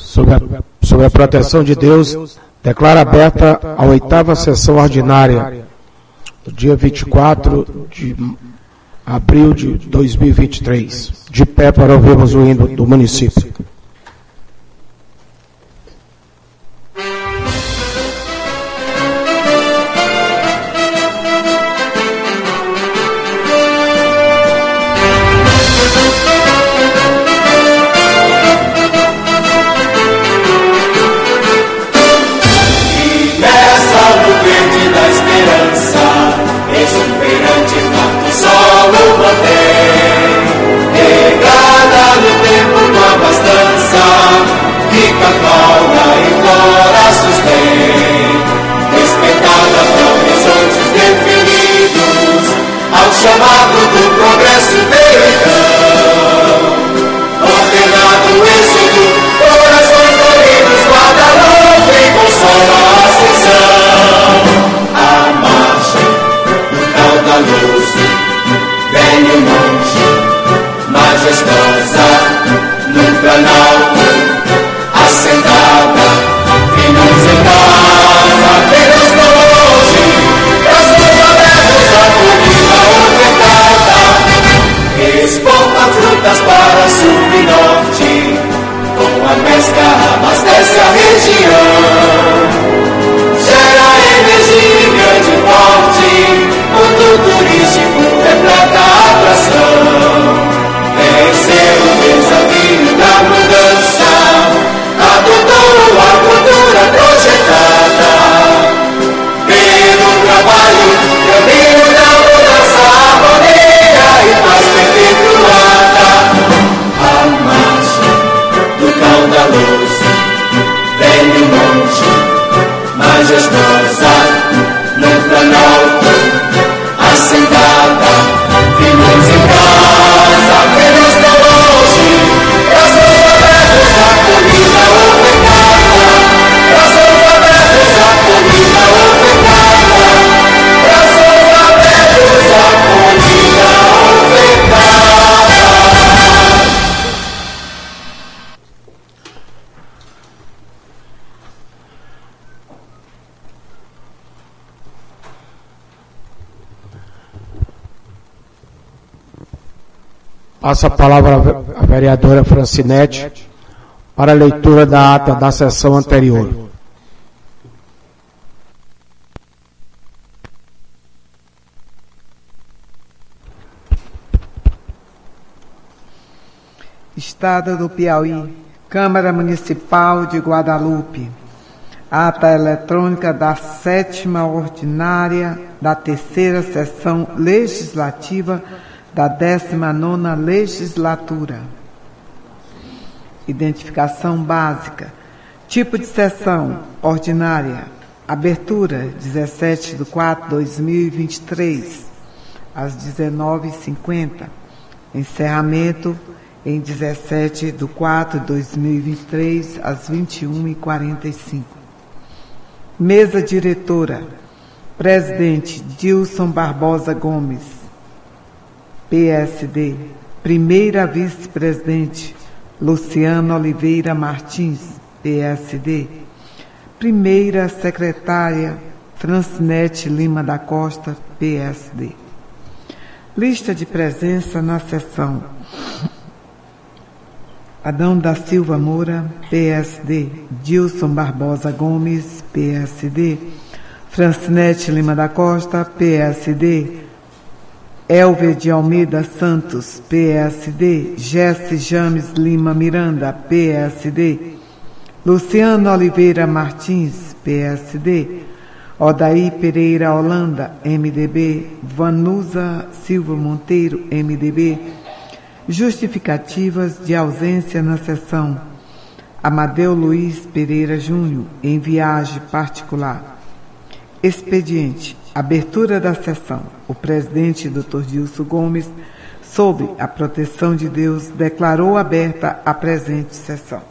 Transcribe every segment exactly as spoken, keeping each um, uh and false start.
Sobre a, sobre a proteção de Deus, declara aberta a oitava sessão ordinária, do dia vinte e quatro de abril de dois mil e vinte e três. De pé para ouvirmos o hino do município. Chamado do progresso veio então, ordenado êxodo, corações doridos, Guadalupe consola a ascensão. A marcha do caudaloso, velho monte, majestosa, no planalto, assentada, filhos em casa, filhos no longe, braços abertos a colina ofertada, exporta frutas para sul e norte, com a pesca abastece a região, gera energia em grande porte, mundo turístico repleta atração. Venceu o desafio da mudança, adotou a cultura projetada, pelo trabalho, caminho da mudança, harmonia e paz perpetuada. A marcha do caudaloso, velho monte, majestosa, no planalto, assentada, filhos em casa, filhos no longe, braços abertos à colina ofertada, braços abertos à colina ofertada, braços abertos à colina ofertada. Passa a palavra à vereadora Francinete para a leitura da ata da sessão anterior. Estado do Piauí, Câmara Municipal de Guadalupe. Ata eletrônica da sétima ordinária da terceira sessão legislativa da décima nona legislatura. Identificação básica. Tipo de sessão ordinária. Abertura, dezessete de quatro de dois mil e vinte e três, às dezenove e cinquenta. Encerramento, em dezessete de quatro de dois mil e vinte e três, às vinte e uma e quarenta e cinco. Mesa diretora. Presidente Dilson Barbosa Gomes, P S D. Primeira vice-presidente Luciana Oliveira Martins, P S D. Primeira secretária Francinete Lima da Costa, P S D. Lista de presença na sessão. Adão da Silva Moura, P S D. Dilson Barbosa Gomes, P S D. Francinete Lima da Costa, P S D. Elver de Almeida Santos, P S D. Jesse James Lima Miranda, P S D. Luciano Oliveira Martins, P S D. Odaí Pereira Holanda, M D B. Vanusa Silva Monteiro, M D B. Justificativas de ausência na sessão. Amadeu Luiz Pereira Júnior, em viagem particular. Expediente. Abertura da sessão. O presidente, doutor Dilson Gomes, sob a proteção de Deus, declarou aberta a presente sessão.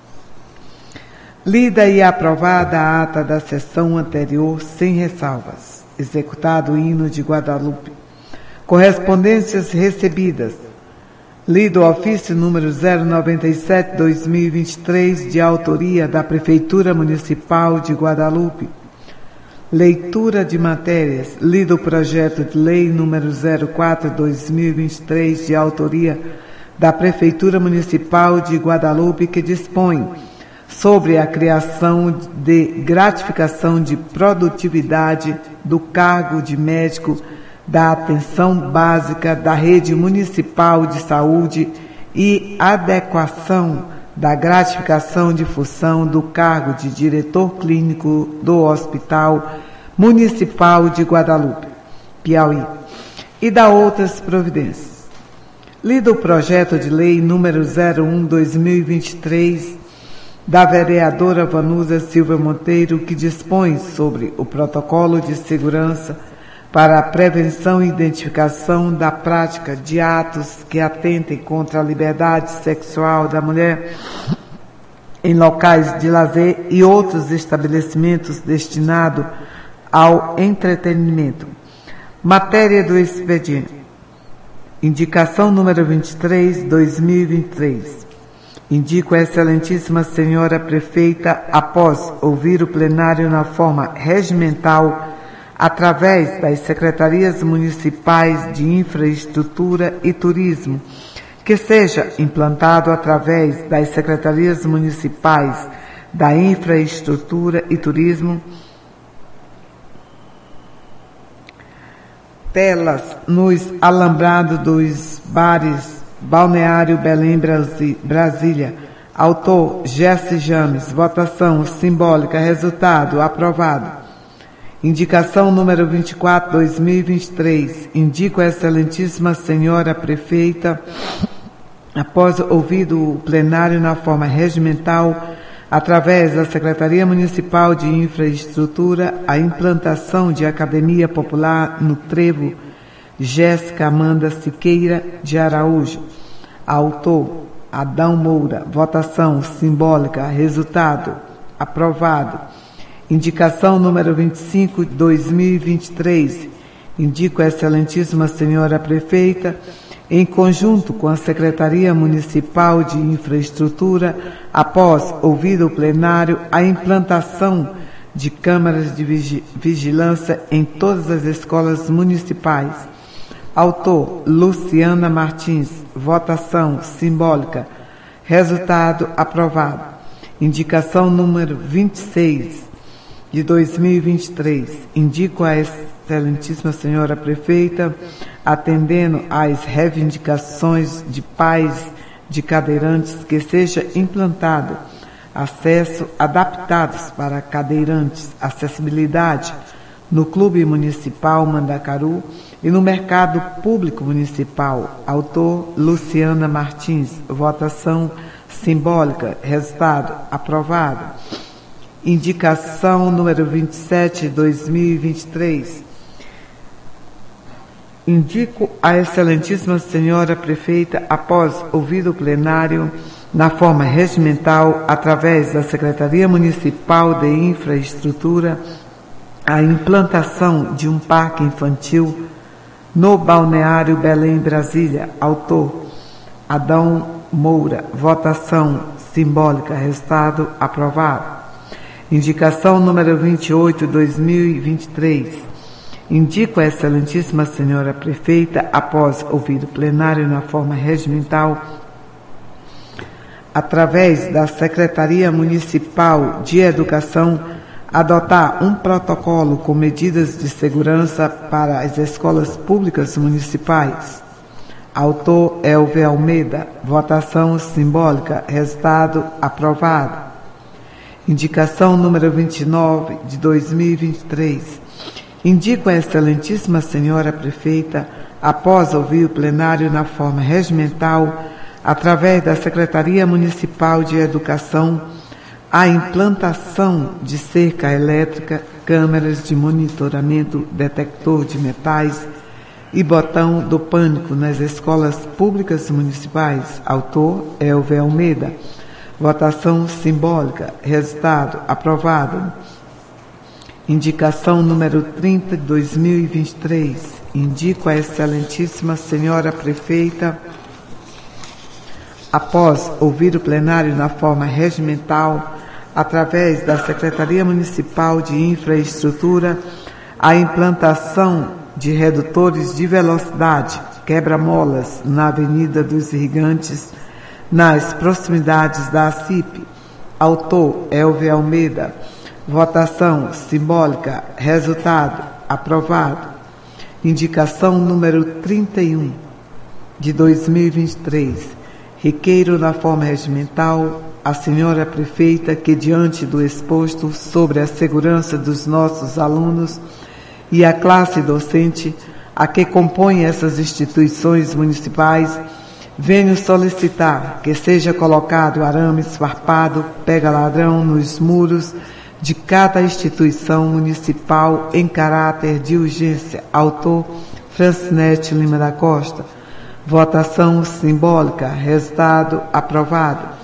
Lida e aprovada a ata da sessão anterior sem ressalvas. Executado o hino de Guadalupe. Correspondências recebidas. Lido o ofício número zero noventa e sete barra dois mil e vinte e três, de autoria da Prefeitura Municipal de Guadalupe. Leitura de matérias. Lido o projeto de lei número zero quatro barra dois mil e vinte e três, de autoria da Prefeitura Municipal de Guadalupe, que dispõe sobre a criação de gratificação de produtividade do cargo de médico da atenção básica da rede municipal de saúde e adequação da gratificação de função do cargo de diretor clínico do Hospital Municipal de Guadalupe, Piauí, e da outras providências. Lido o projeto de lei número zero um barra dois mil e vinte e três, da vereadora Vanusa Silva Monteiro, que dispõe sobre o protocolo de segurança para a prevenção e identificação da prática de atos que atentem contra a liberdade sexual da mulher em locais de lazer e outros estabelecimentos destinados ao entretenimento. Matéria do expediente. Indicação número vinte e três barra dois mil e vinte e três. Indico a excelentíssima senhora prefeita, após ouvir o plenário na forma regimental, através das secretarias municipais de infraestrutura e turismo, que seja implantado através das secretarias municipais da infraestrutura e turismo telas nos alambrados dos bares Balneário Belém, Brasília. Autor Jesse James. Votação simbólica. Resultado aprovado. Indicação número vinte e quatro barra dois mil e vinte e três. Indico a excelentíssima senhora prefeita, após ouvido o plenário na forma regimental, através da Secretaria Municipal de Infraestrutura, a implantação de Academia Popular no Trevo, Jéssica Amanda Siqueira de Araújo. Autor Adão Moura. Votação simbólica. Resultado aprovado. Indicação número vinte e cinco barra dois mil e vinte e três. Indico a excelentíssima senhora prefeita, em conjunto com a Secretaria Municipal de Infraestrutura, após ouvido o plenário, a implantação de câmaras de vigilância em todas as escolas municipais. Autor Luciana Martins. Votação simbólica. Resultado aprovado. Indicação número vinte e seis de dois mil e vinte e três. Indico a excelentíssima senhora prefeita, atendendo às reivindicações de pais de cadeirantes, que seja implantado acesso adaptados para cadeirantes, acessibilidade no Clube Municipal Mandacaru e no Mercado Público Municipal. Autor Luciana Martins. Votação simbólica. Resultado aprovado. Indicação número vinte e sete de dois mil e vinte e três. Indico a excelentíssima senhora prefeita, após ouvido o plenário na forma regimental, através da Secretaria Municipal de Infraestrutura, a implantação de um parque infantil no Balneário Belém, Brasília. Autor Adão Moura. Votação simbólica. Resultado aprovado. Indicação número vinte e oito de dois mil e vinte e três. Indico a excelentíssima senhora prefeita, após ouvir o plenário na forma regimental, através da Secretaria Municipal de Educação, adotar um protocolo com medidas de segurança para as escolas públicas municipais. Autor Elvio Almeida. Votação simbólica. Resultado aprovado. Indicação número vinte e nove de dois mil e vinte e três. Indico a excelentíssima senhora prefeita, após ouvir o plenário na forma regimental, através da Secretaria Municipal de Educação, a implantação de cerca elétrica, câmeras de monitoramento, detector de metais e botão do pânico nas escolas públicas municipais. Autor Elvio Almeida. Votação simbólica. Resultado aprovado. Indicação número trinta de dois mil e vinte e três. Indico a excelentíssima senhora prefeita, após ouvir o plenário na forma regimental, através da Secretaria Municipal de Infraestrutura, a implantação de redutores de velocidade, quebra-molas, na Avenida dos Irrigantes, nas proximidades da C I P. Autor, Elvio Almeida. Votação simbólica. Resultado, aprovado. Indicação número trinta e um, de dois mil e vinte e três. Requeiro na forma regimental a senhora prefeita que, diante do exposto sobre a segurança dos nossos alunos e a classe docente a que compõe essas instituições municipais, venho solicitar que seja colocado arame esfarpado, pega-ladrão nos muros de cada instituição municipal em caráter de urgência. Autor, Francinete Lima da Costa. Votação simbólica. Resultado, aprovado.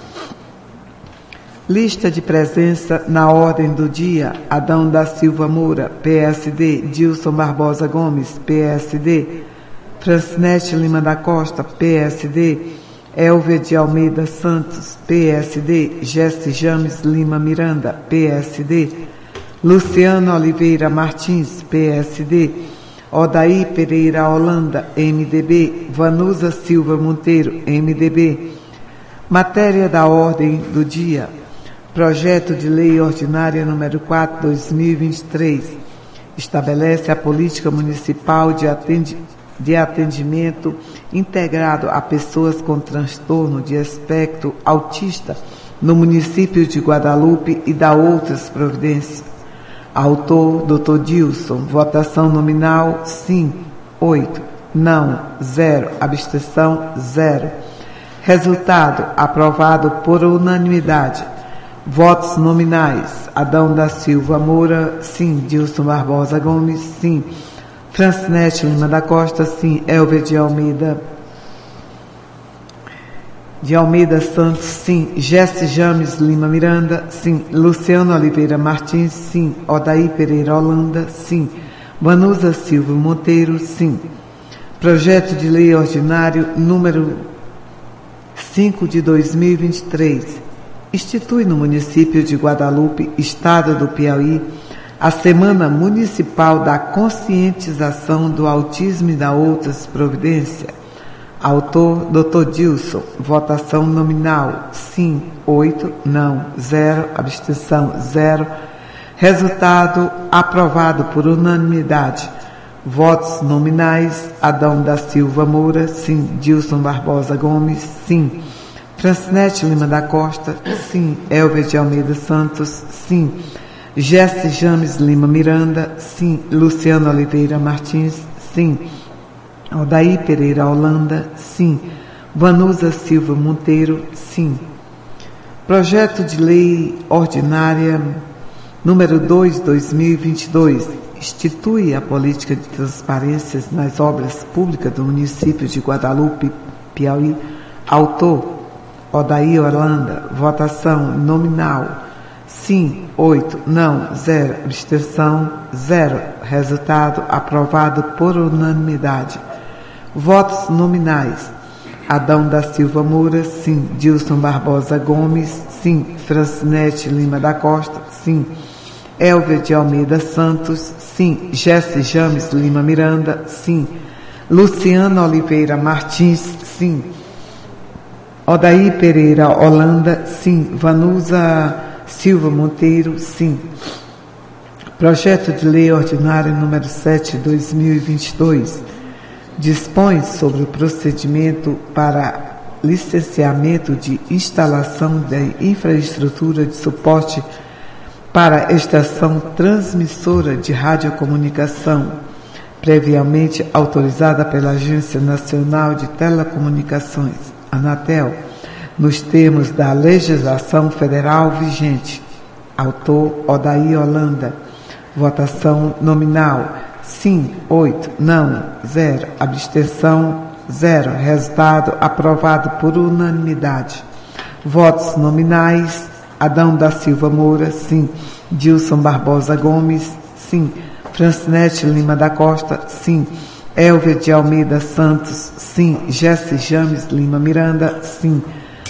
Lista de presença na ordem do dia: Adão da Silva Moura, P S D, Dilson Barbosa Gomes, P S D, Francinete Lima da Costa, P S D, Elvia de Almeida Santos, P S D, Jesse James Lima Miranda, P S D, Luciano Oliveira Martins, P S D, Odaí Pereira Holanda, M D B, Vanusa Silva Monteiro, M D B. Matéria da ordem do dia: Projeto de Lei Ordinária número quatro, dois mil e vinte e três, estabelece a política municipal de, atendi de atendimento integrado a pessoas com transtorno de espectro autista no município de Guadalupe e dá outras providências. Autor, doutor Dilson. Votação nominal, sim, oito. Não, zero. Abstenção, zero. Resultado, aprovado por unanimidade. Votos nominais: Adão da Silva Moura, sim. Dilson Barbosa Gomes, sim. Francinete Lima da Costa, sim. Elvia de Almeida de Almeida Santos, sim. Jesse James Lima Miranda, sim. Luciano Oliveira Martins, sim. Odaí Pereira Holanda, sim. Vanusa Silva Monteiro, sim. Projeto de Lei Ordinário número cinco de dois mil e vinte e três. Institui no município de Guadalupe, estado do Piauí, a Semana Municipal da Conscientização do Autismo e da outras providências. Autor, doutor Dilson. Votação nominal, sim, oito. Não, zero. Abstenção, zero. Resultado, aprovado por unanimidade. Votos nominais: Adão da Silva Moura, sim. Dilson Barbosa Gomes, sim. Francinete Lima da Costa, sim. Elvia de Almeida Santos, sim. Jesse James Lima Miranda, sim. Luciano Oliveira Martins, sim. Odaí Pereira Holanda, sim. Vanusa Silva Monteiro, sim. Projeto de Lei Ordinária número dois, dois mil e vinte e dois, institui a política de transparência nas obras públicas do município de Guadalupe, Piauí. Autor, Odaí Holanda. Votação nominal, sim, oito. Não, zero. Abstenção, zero. Resultado, aprovado por unanimidade. Votos nominais: Adão da Silva Moura, sim. Dilson Barbosa Gomes, sim. Francinete Lima da Costa, sim. Elvia de Almeida Santos, sim. Jesse James Lima Miranda, sim. Luciano Oliveira Martins, sim. Odaí Pereira Holanda, sim. Vanusa Silva Monteiro, sim. Projeto de Lei Ordinária número sete, dois mil e vinte e dois, dispõe sobre o procedimento para licenciamento de instalação de infraestrutura de suporte para a estação transmissora de radiocomunicação, previamente autorizada pela Agência Nacional de Telecomunicações, Anatel, nos termos da legislação federal vigente. Autor, Odaí Holanda. Votação nominal, sim, oito. Não, zero. Abstenção, zero. Resultado, aprovado por unanimidade. Votos nominais: Adão da Silva Moura, sim. Dilson Barbosa Gomes, sim. Francinete Lima da Costa, sim. Elvia de Almeida Santos, sim. Jesse James Lima Miranda, sim.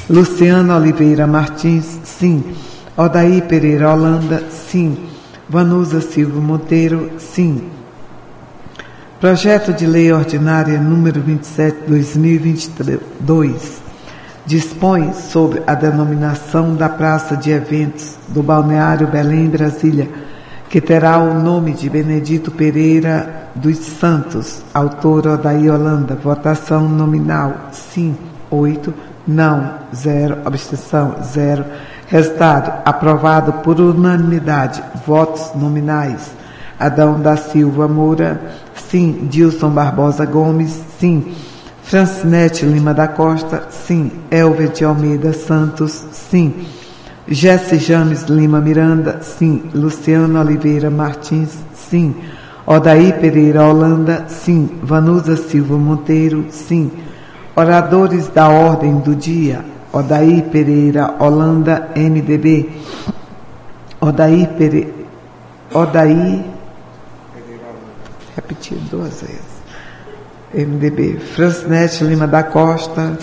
Luciana Oliveira Martins, sim. Odaí Pereira Holanda, sim. Vanusa Silva Monteiro, sim. Projeto de Lei Ordinária número vinte e sete, dois mil e vinte e dois, dispõe sobre a denominação da Praça de Eventos do Balneário Belém, Brasília, que terá o nome de Benedito Pereira dos Santos, autor Odaí Holanda. Votação nominal, sim, oito, não, zero, abstenção, zero. Resultado, aprovado por unanimidade, votos nominais. Adão da Silva Moura, sim. Dilson Barbosa Gomes, sim. Francinete Lima da Costa, sim. Elver de Almeida Santos, sim. Jesse James Lima Miranda, sim. Luciano Oliveira Martins, sim. Odaí Pereira Holanda, sim. Vanusa Silva Monteiro, sim. Oradores da ordem do dia: Odaí Pereira Holanda, M D B. Odaí Pereira. Odaí. Repetido duas vezes. M D B. Francinete Lima da Costa,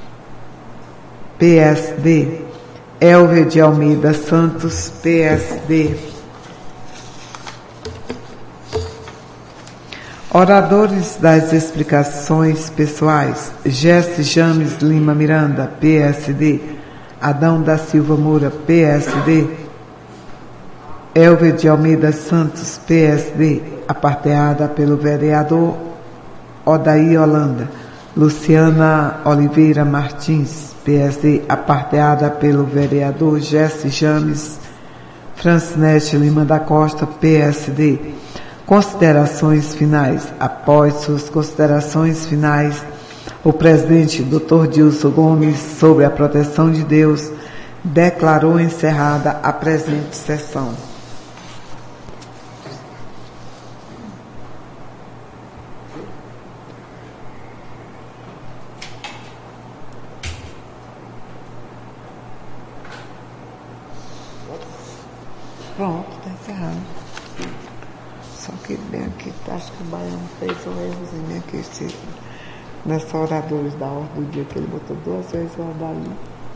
P S D. Elver de Almeida Santos, P S D. Oradores das explicações pessoais: Jesse James Lima Miranda, P S D. Adão da Silva Moura, P S D. Elver de Almeida Santos, P S D. Aparteada pelo vereador Odaí Holanda. Luciana Oliveira Martins, P S D. Aparteada pelo vereador Jesse James. Francinete Lima da Costa, P S D. Considerações finais. Após suas considerações finais, o presidente doutor Dilson Gomes, sobre a proteção de Deus, declarou encerrada a presente sessão. Pronto, está encerrado. Só que bem aqui, acho que o Baiano fez um errozinho aqui, esse, nessa oradores da ordem do dia, que ele botou duas vezes o Odaí.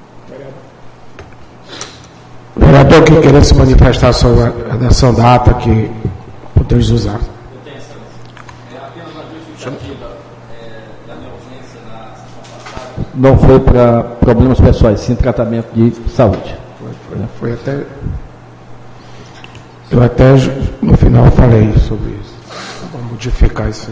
O vereador que queria se manifestar sobre a redação da ata que podemos usar. Eu tenho essa. É apenas uma justificativa é, da minha ausência na sessão passada. Não foi para problemas pessoais, sim tratamento de saúde. Foi, foi, foi até. Eu até no final falei sobre isso. Vamos modificar isso.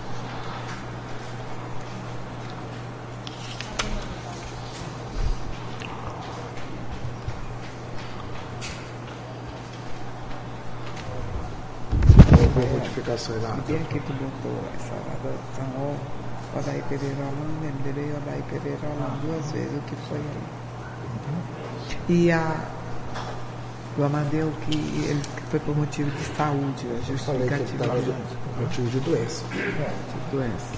Vamos modificações lá. E bem aqui tu botou essa oração, ó, Odaí Pereira Holanda, M D B, Odaí Pereira Holanda, duas vezes, o que foi aí. E a do Amadeu, que ele foi por motivo de saúde, a justificativa por motivo de doença. De doença.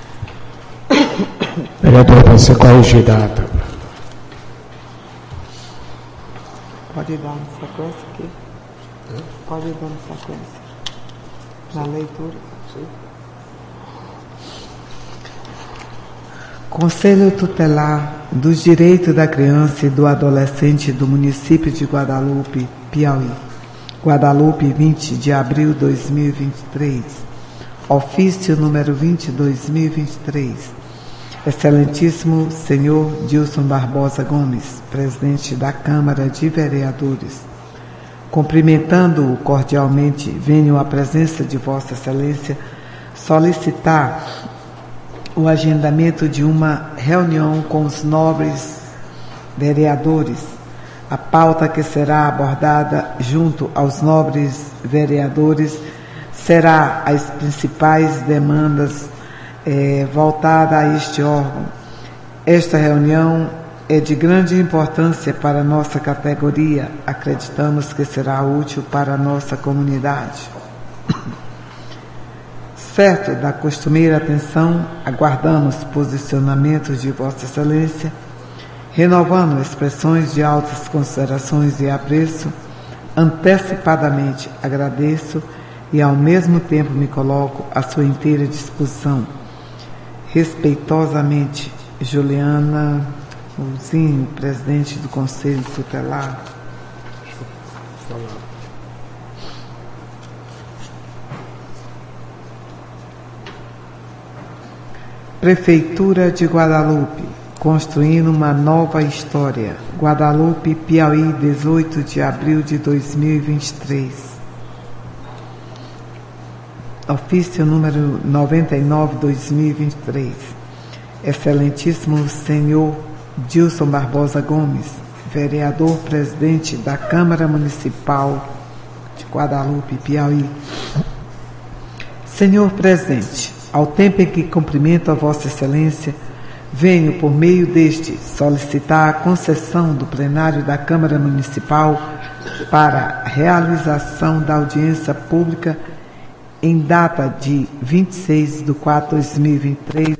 Vereador, vai ser corrigida a ata. Pode ir dando sequência aqui? Hã? Pode ir dando sequência. Na leitura. Sim. Conselho Tutelar dos Direitos da Criança e do Adolescente do município de Guadalupe, Piauí. Guadalupe, vinte de abril de dois mil e vinte e três. Ofício número vinte, dois mil e vinte e três. Excelentíssimo senhor Dilson Barbosa Gomes, presidente da Câmara de Vereadores. Cumprimentando-o cordialmente, venho à presença de Vossa Excelência solicitar o agendamento de uma reunião com os nobres vereadores. A pauta que será abordada junto aos nobres vereadores será as principais demandas eh, voltadas a este órgão. Esta reunião é de grande importância para a nossa categoria. Acreditamos que será útil para a nossa comunidade. Certo da costumeira atenção, aguardamos posicionamentos de Vossa Excelência, renovando expressões de altas considerações e apreço. Antecipadamente agradeço e, ao mesmo tempo, me coloco à sua inteira disposição. Respeitosamente, Juliana o Zinho, presidente do Conselho Tutelar. Deixa eu falar. Prefeitura de Guadalupe, construindo uma nova história. Guadalupe, Piauí, dezoito de abril de dois mil e vinte e três. Ofício número noventa e nove, dois mil e vinte e três. Excelentíssimo senhor Dilson Barbosa Gomes, vereador presidente da Câmara Municipal de Guadalupe, Piauí. Senhor presidente, ao tempo em que cumprimento a Vossa Excelência, venho, por meio deste, solicitar a concessão do plenário da Câmara Municipal para a realização da audiência pública em data de vinte e seis de quatro de dois mil e vinte e três,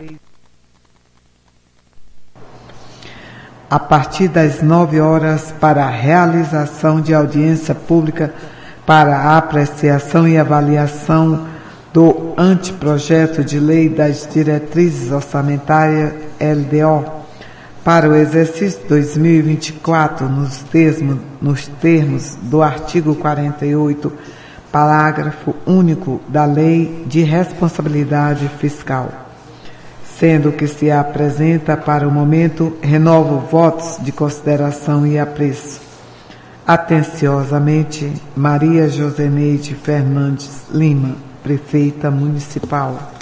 a partir das nove horas, para a realização de audiência pública para a apreciação e avaliação do anteprojeto de lei das diretrizes orçamentárias L D O para o exercício dois mil e vinte e quatro, nos termos, nos termos do artigo quarenta e oito, parágrafo único da Lei de Responsabilidade Fiscal. Sendo que se apresenta para o momento, renovo votos de consideração e apreço. Atenciosamente, Maria Joseneide Fernandes Lima, Prefeita Municipal.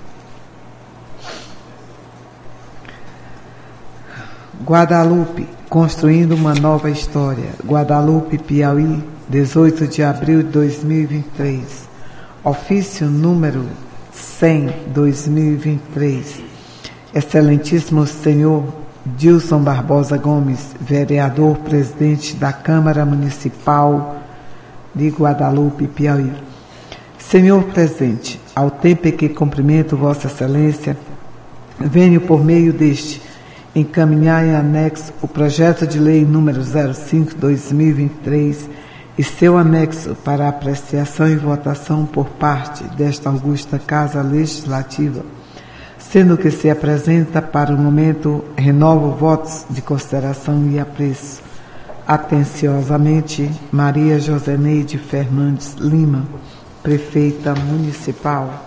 Guadalupe, construindo uma nova história. Guadalupe, Piauí, dezoito de abril de dois mil e vinte e três. Ofício número cem, dois mil e vinte e três. Excelentíssimo senhor Dilson Barbosa Gomes, vereador presidente da Câmara Municipal de Guadalupe, Piauí. Senhor presidente, ao tempo em que cumprimento Vossa Excelência, venho por meio deste encaminhar em anexo o projeto de lei número zero cinco barra dois mil e vinte e três e seu anexo para apreciação e votação por parte desta augusta Casa Legislativa, sendo que se apresenta para o momento, renovo votos de consideração e apreço. Atenciosamente, Maria Joseneide Fernandes Lima, Prefeita Municipal.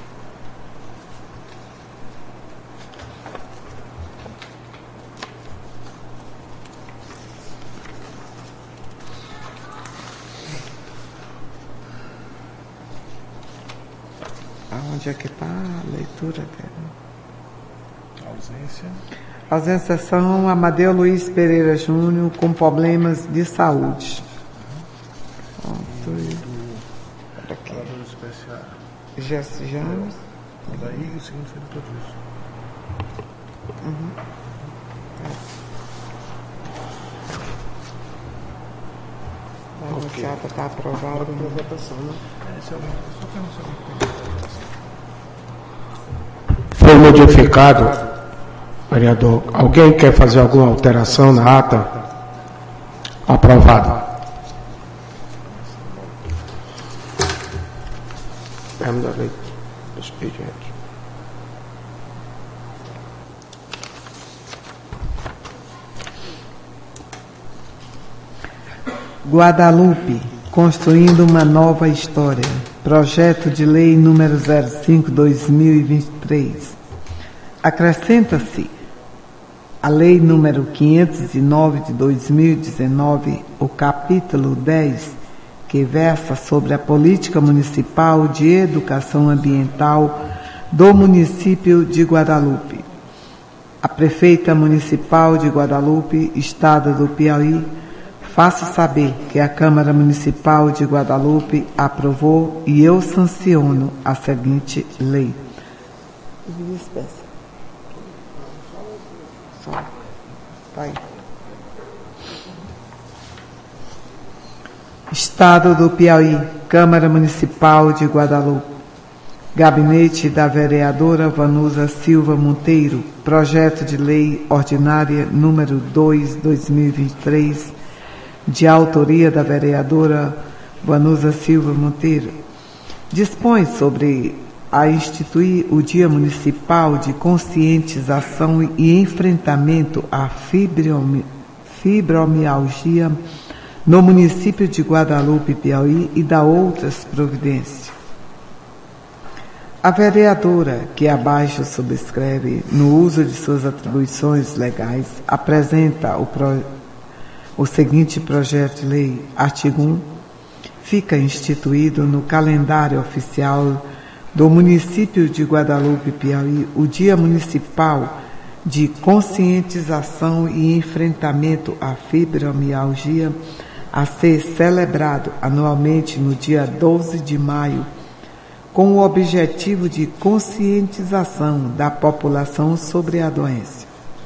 Aonde é que está a leitura dela? Ausência. Ausência são Amadeu Luiz Pereira Júnior, com problemas de saúde. Pronto. Olha aqui. Jesse James. Daí o seguinte foi tudo isso. Uhum. A negociata está aprovada. Para votação, né? Esse é o só para não saber. Foi modificado, vereador. Alguém quer fazer alguma alteração na ata? Aprovado. Termo da lei. Expediente. Guadalupe, construindo uma nova história. Projeto de lei número zero cinco barra dois mil e vinte e três. Acrescenta-se a lei número quinhentos e nove de dois mil e dezenove, o capítulo dez, que versa sobre a política municipal de educação ambiental do município de Guadalupe. A prefeita municipal de Guadalupe, estado do Piauí, faço saber que a Câmara Municipal de Guadalupe aprovou e eu sanciono a seguinte lei. Só. Vai. Estado do Piauí, Câmara Municipal de Guadalupe. Gabinete da vereadora Vanusa Silva Monteiro, projeto de lei ordinária número dois barra dois mil e vinte e três, de autoria da vereadora Vanusa Silva Monteiro, dispõe sobre a instituir o Dia Municipal de Conscientização e Enfrentamento à Fibromialgia no município de Guadalupe, Piauí, e da outras providências. A vereadora, que abaixo subscreve no uso de suas atribuições legais, apresenta o, pro, o seguinte projeto de lei. Artigo um. Fica instituído no calendário oficial do município de Guadalupe, Piauí, o Dia Municipal de Conscientização e Enfrentamento à Fibromialgia, a ser celebrado anualmente no dia doze de maio, com o objetivo de conscientização da população sobre a doença.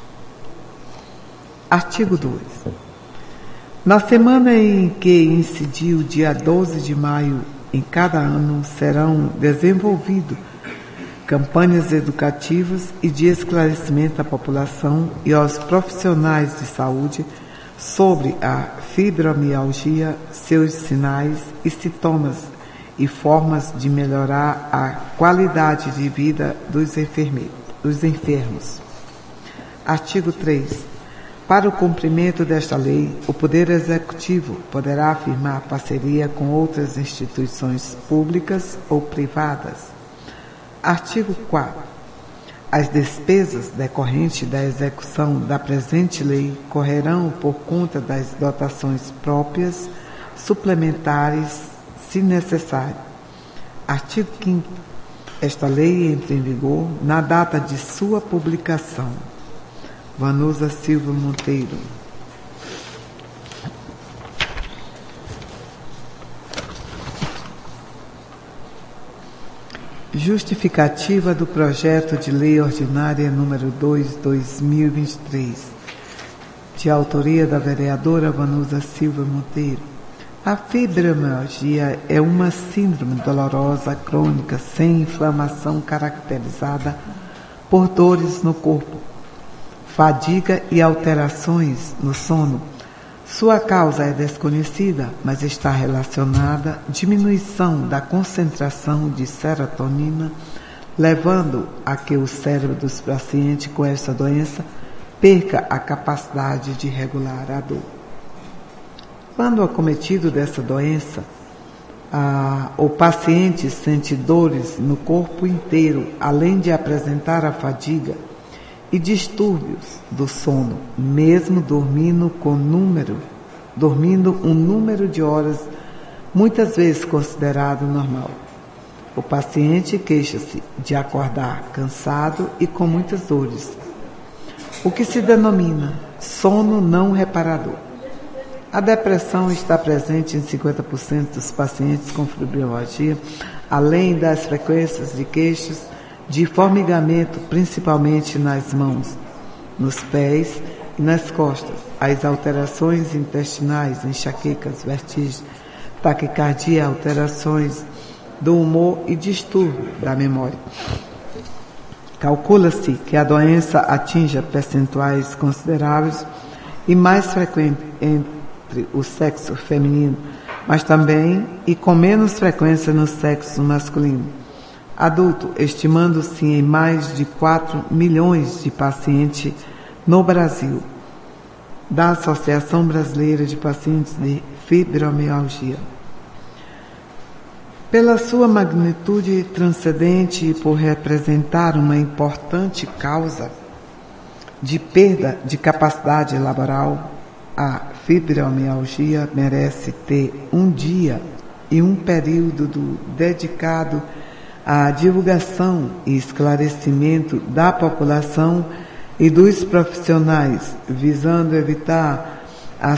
Artigo dois. Na semana em que incidir o dia doze de maio, em cada ano serão desenvolvidas campanhas educativas e de esclarecimento à população e aos profissionais de saúde sobre a fibromialgia, seus sinais e sintomas e formas de melhorar a qualidade de vida dos enfermeiros, dos enfermos. Artigo três. Para o cumprimento desta lei, o Poder Executivo poderá firmar parceria com outras instituições públicas ou privadas. Artigo quatro. As despesas decorrentes da execução da presente lei correrão por conta das dotações próprias, suplementares, se necessário. Artigo quinto. Esta lei entra em vigor na data de sua publicação. Vanusa Silva Monteiro. Justificativa do projeto de lei ordinária número dois barra dois mil e vinte e três, de autoria da vereadora Vanusa Silva Monteiro. A fibromialgia é uma síndrome dolorosa crônica sem inflamação caracterizada por dores no corpo, fadiga e alterações no sono. Sua causa é desconhecida, mas está relacionada à diminuição da concentração de serotonina, levando a que o cérebro dos pacientes com esta doença perca a capacidade de regular a dor. Quando acometido dessa doença, a, o paciente sente dores no corpo inteiro, além de apresentar a fadiga e distúrbios do sono, mesmo dormindo com número, dormindo um número de horas muitas vezes considerado normal. O paciente queixa-se de acordar cansado e com muitas dores, o que se denomina sono não reparador. A depressão está presente em cinquenta por cento dos pacientes com fibromialgia, além das frequências de queixas de formigamento, principalmente nas mãos, nos pés e nas costas, as alterações intestinais, enxaquecas, vertigens, taquicardia, alterações do humor e distúrbio da memória. Calcula-se que a doença atinja percentuais consideráveis e mais frequentes entre o sexo feminino, mas também e com menos frequência no sexo masculino. Adulto, estimando-se em mais de quatro milhões de pacientes no Brasil, da Associação Brasileira de Pacientes de Fibromialgia. Pela sua magnitude transcendente e por representar uma importante causa de perda de capacidade laboral, a fibromialgia merece ter um dia e um período do, dedicado à divulgação e esclarecimento da população e dos profissionais, visando evitar a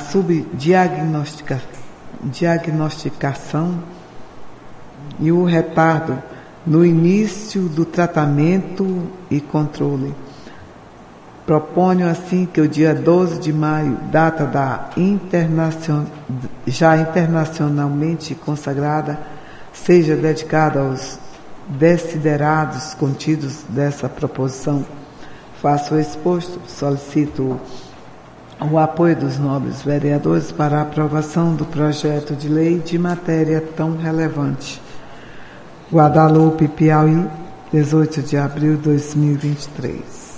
subdiagnosticação e o retardo no início do tratamento e controle. Proponho assim que o dia doze de maio, data da internacion... já internacionalmente consagrada, seja dedicada aos desiderados contidos dessa proposição. Faço o exposto, solicito o apoio dos nobres vereadores para a aprovação do projeto de lei de matéria tão relevante. Guadalupe, Piauí, dezoito de abril de dois mil e vinte e três.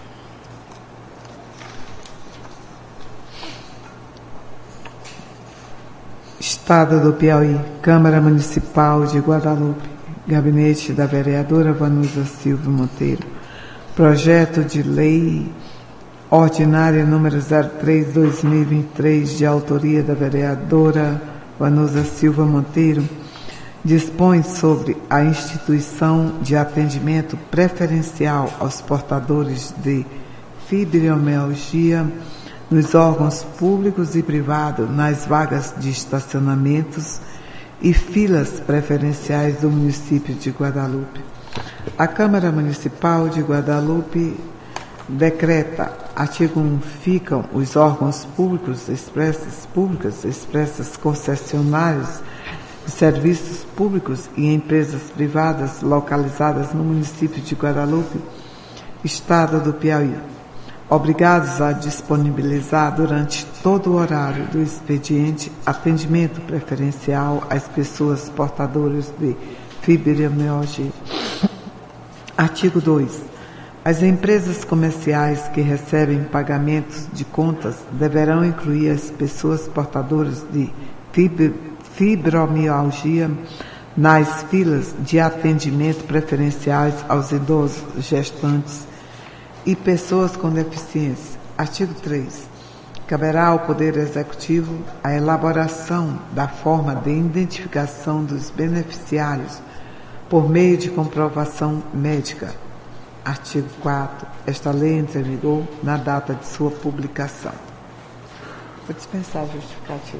Estado do Piauí, Câmara Municipal de Guadalupe, Gabinete da Vereadora Vanusa Silva Monteiro, Projeto de Lei Ordinária número zero três barra dois mil e vinte e três, de autoria da Vereadora Vanusa Silva Monteiro, dispõe sobre a instituição de atendimento preferencial aos portadores de fibromialgia nos órgãos públicos e privados, nas vagas de estacionamentos e filas preferenciais do município de Guadalupe. A Câmara Municipal de Guadalupe decreta, artigo um, ficam os órgãos públicos, expressas públicas, expressas concessionários de serviços públicos e empresas privadas localizadas no município de Guadalupe, Estado do Piauí, obrigados a disponibilizar durante todo o horário do expediente atendimento preferencial às pessoas portadoras de fibromialgia. Artigo dois. As empresas comerciais que recebem pagamentos de contas deverão incluir as pessoas portadoras de fibromialgia nas filas de atendimento preferenciais aos idosos, gestantes e pessoas com deficiência. Artigo três. Caberá ao Poder Executivo a elaboração da forma de identificação dos beneficiários por meio de comprovação médica. Artigo quatro. Esta lei entra em vigor na data de sua publicação. Vou dispensar a justificativa.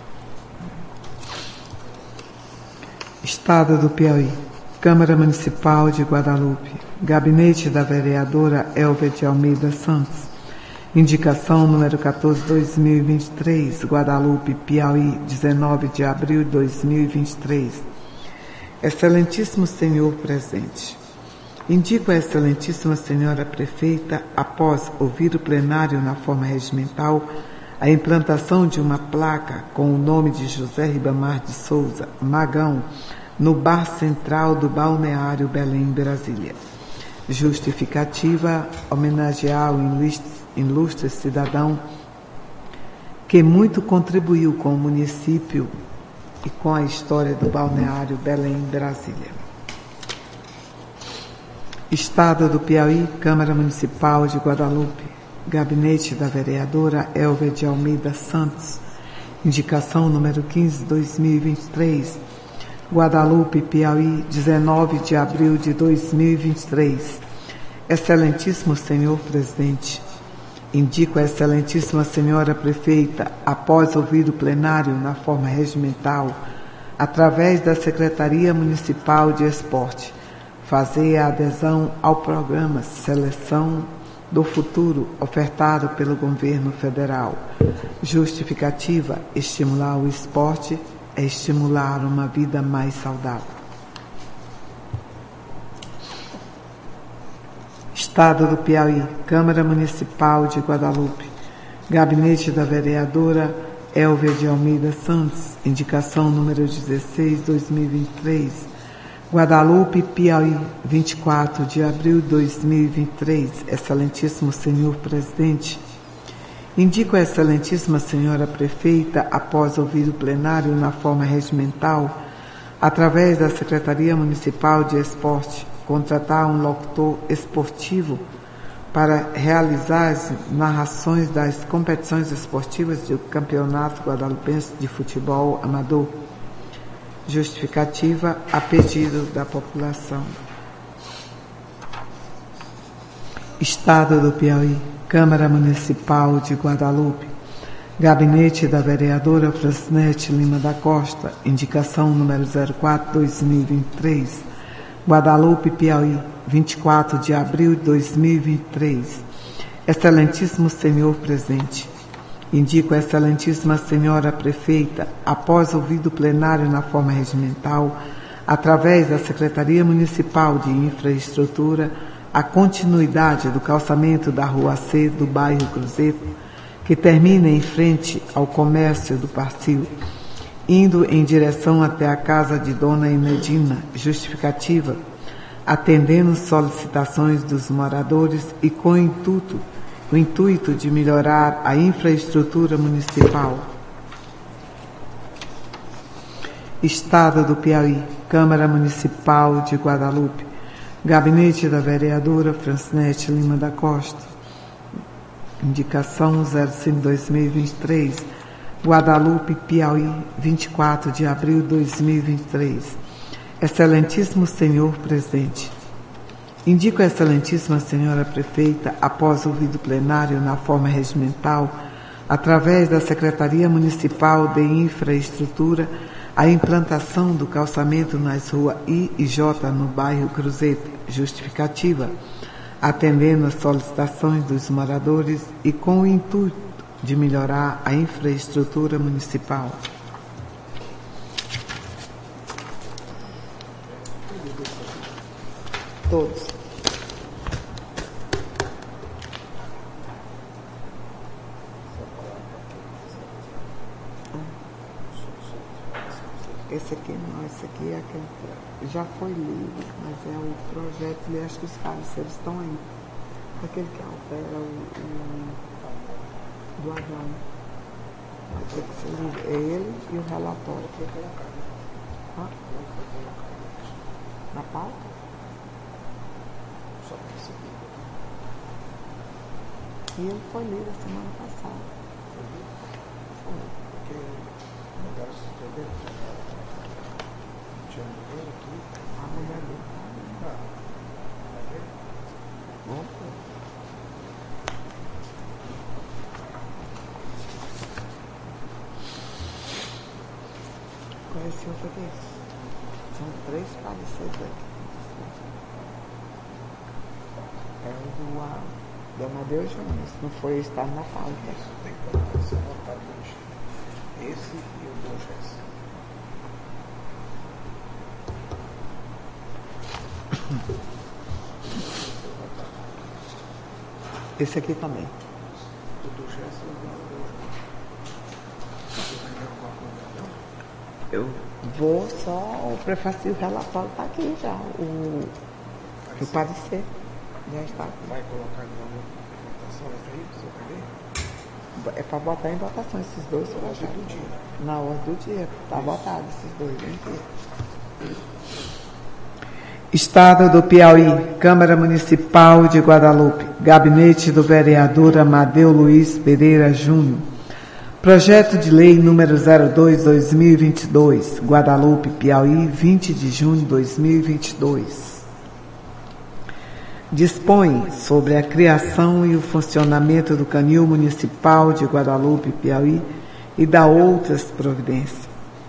Estado do Piauí, Câmara Municipal de Guadalupe, Gabinete da Vereadora Elvia de Almeida Santos, indicação número quatorze barra dois mil e vinte e três, Guadalupe, Piauí, dezenove de abril de dois mil e vinte e três. Excelentíssimo Senhor presente, indico a Excelentíssima Senhora Prefeita, após ouvir o plenário na forma regimental, a implantação de uma placa com o nome de José Ribamar de Souza, Magão, no bar central do Balneário Belém, Brasília. Justificativa: homenagear o ilustre, ilustre cidadão que muito contribuiu com o município e com a história do Balneário Belém, Brasília. Estado do Piauí, Câmara Municipal de Guadalupe, Gabinete da Vereadora Elvia de Almeida Santos, indicação número quinze barra dois mil e vinte e três, Guadalupe, Piauí, dezenove de abril de dois mil e vinte e três. Excelentíssimo Senhor Presidente, indico a Excelentíssima Senhora Prefeita, após ouvir o plenário na forma regimental, através da Secretaria Municipal de Esporte, fazer a adesão ao programa Seleção do Futuro ofertado pelo Governo Federal. Justificativa: estimular o esporte é estimular uma vida mais saudável. Estado do Piauí, Câmara Municipal de Guadalupe, Gabinete da Vereadora Elvia de Almeida Santos, indicação número dezesseis barra dois mil e vinte e três, Guadalupe, Piauí, vinte e quatro de abril de dois mil e vinte e três. Excelentíssimo Senhor Presidente, indico a Excelentíssima Senhora Prefeita, após ouvir o plenário na forma regimental, através da Secretaria Municipal de Esporte, contratar um locutor esportivo para realizar as narrações das competições esportivas do Campeonato Guadalupense de Futebol Amador. Justificativa: a pedido da população. Estado do Piauí, Câmara Municipal de Guadalupe, Gabinete da Vereadora Francinete Lima da Costa, indicação número zero quatro barra dois mil e vinte e três, Guadalupe, Piauí, vinte e quatro de abril de dois mil e vinte e três. Excelentíssimo Senhor Presidente, indico a Excelentíssima Senhora Prefeita, após ouvido o plenário na forma regimental, através da Secretaria Municipal de Infraestrutura, a continuidade do calçamento da Rua C do bairro Cruzeiro, que termina em frente ao comércio do Parcil, indo em direção até a casa de Dona Inedina, justificativa, atendendo solicitações dos moradores e com o intuito, o intuito de melhorar a infraestrutura municipal. Estado do Piauí, Câmara Municipal de Guadalupe, Gabinete da Vereadora Francinete Lima da Costa, indicação zero cinco barra dois mil e vinte e três, Guadalupe, Piauí, vinte e quatro de abril de dois mil e vinte e três. Excelentíssimo Senhor Presidente, indico a Excelentíssima Senhora Prefeita, após o ouvido plenário na forma regimental, através da Secretaria Municipal de Infraestrutura, a implantação do calçamento nas ruas I e J no bairro Cruzeiro, justificativa, atendendo às solicitações dos moradores e com o intuito de melhorar a infraestrutura municipal. Todos. Esse aqui não, esse aqui é aquele, já foi lido, mas é o projeto, e acho que os cabeceiros estão aí. Aquele que altera o, o do Adão. É ele e o relatório. Ah? Na pauta? E ele foi lido a semana passada. Porque o negócio de a mulher dele. Vamos ver. Conheci outro desse. São três parecidos aqui. É o do A. Do Amadeu Jones. Não foi estar na pauta. Isso, tem que ser votado hoje. Esse e o do Jéssica. Esse aqui também. O do Jéssica e o do Eu vou só. O prefácio do relatório está aqui já. O, o parecer. Já está. Vai colocar em votação essa aí, você vai ver? É para botar em votação esses dois. Na ordem do dia. Na ordem do dia. Está votado esses dois. Hein? Estado do Piauí, Câmara Municipal de Guadalupe, Gabinete do Vereador Amadeu Luiz Pereira Júnior. Projeto de Lei número zero dois barra dois mil e vinte e dois, Guadalupe, Piauí, vinte de junho de dois mil e vinte e dois. Dispõe sobre a criação e o funcionamento do Canil Municipal de Guadalupe, Piauí e dá outras providências.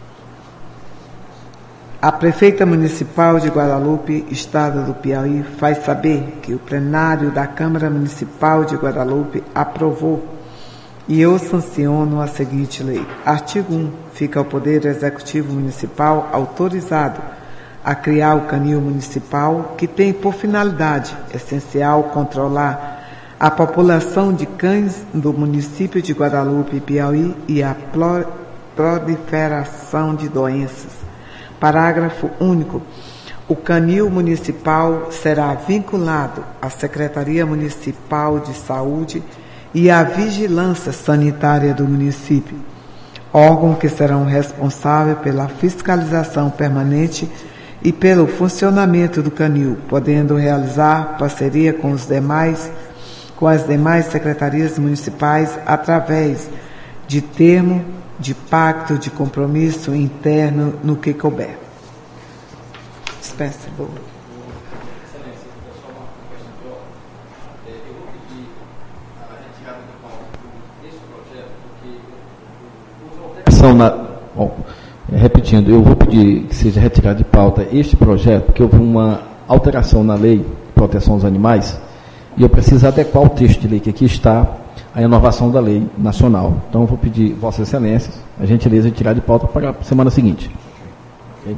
A Prefeita Municipal de Guadalupe, Estado do Piauí, faz saber que o plenário da Câmara Municipal de Guadalupe aprovou e eu sanciono a seguinte lei. Artigo um. Fica ao Poder Executivo Municipal autorizado a criar o Canil Municipal, que tem por finalidade essencial controlar a população de cães do município de Guadalupe, Piauí e a proliferação de doenças. Parágrafo único. O Canil Municipal será vinculado à Secretaria Municipal de Saúde e à Vigilância Sanitária do município, órgão que serão responsáveis pela fiscalização permanente e pelo funcionamento do Canil, podendo realizar parceria com os demais, com as demais secretarias municipais através de termo de pacto de compromisso interno no que couber. Dispensa, boa. Excelência, só uma questão de ordem. Eu vou pedir a retirada de pauta desse projeto, porque houve alteração na. Bom, repetindo, eu vou pedir que seja retirado de pauta este projeto, porque houve uma alteração na lei de proteção aos animais e eu preciso adequar o texto de lei que aqui está a inovação da lei nacional. Então, eu vou pedir Vossas Excelências a gentileza de tirar de pauta para a semana seguinte. Okay?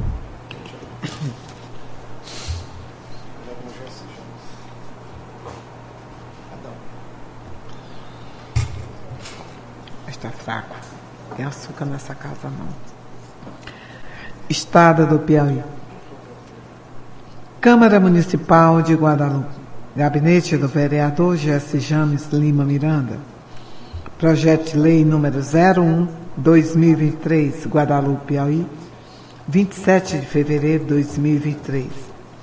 Está fraco. Tem açúcar nessa casa, não. Estado do Piauí. Câmara Municipal de Guadalupe. Gabinete do Vereador Jesse James Lima Miranda. Projeto de Lei número zero um, dois mil e vinte e três, Guadalupe, Piauí, vinte e sete de fevereiro de dois mil e vinte e três.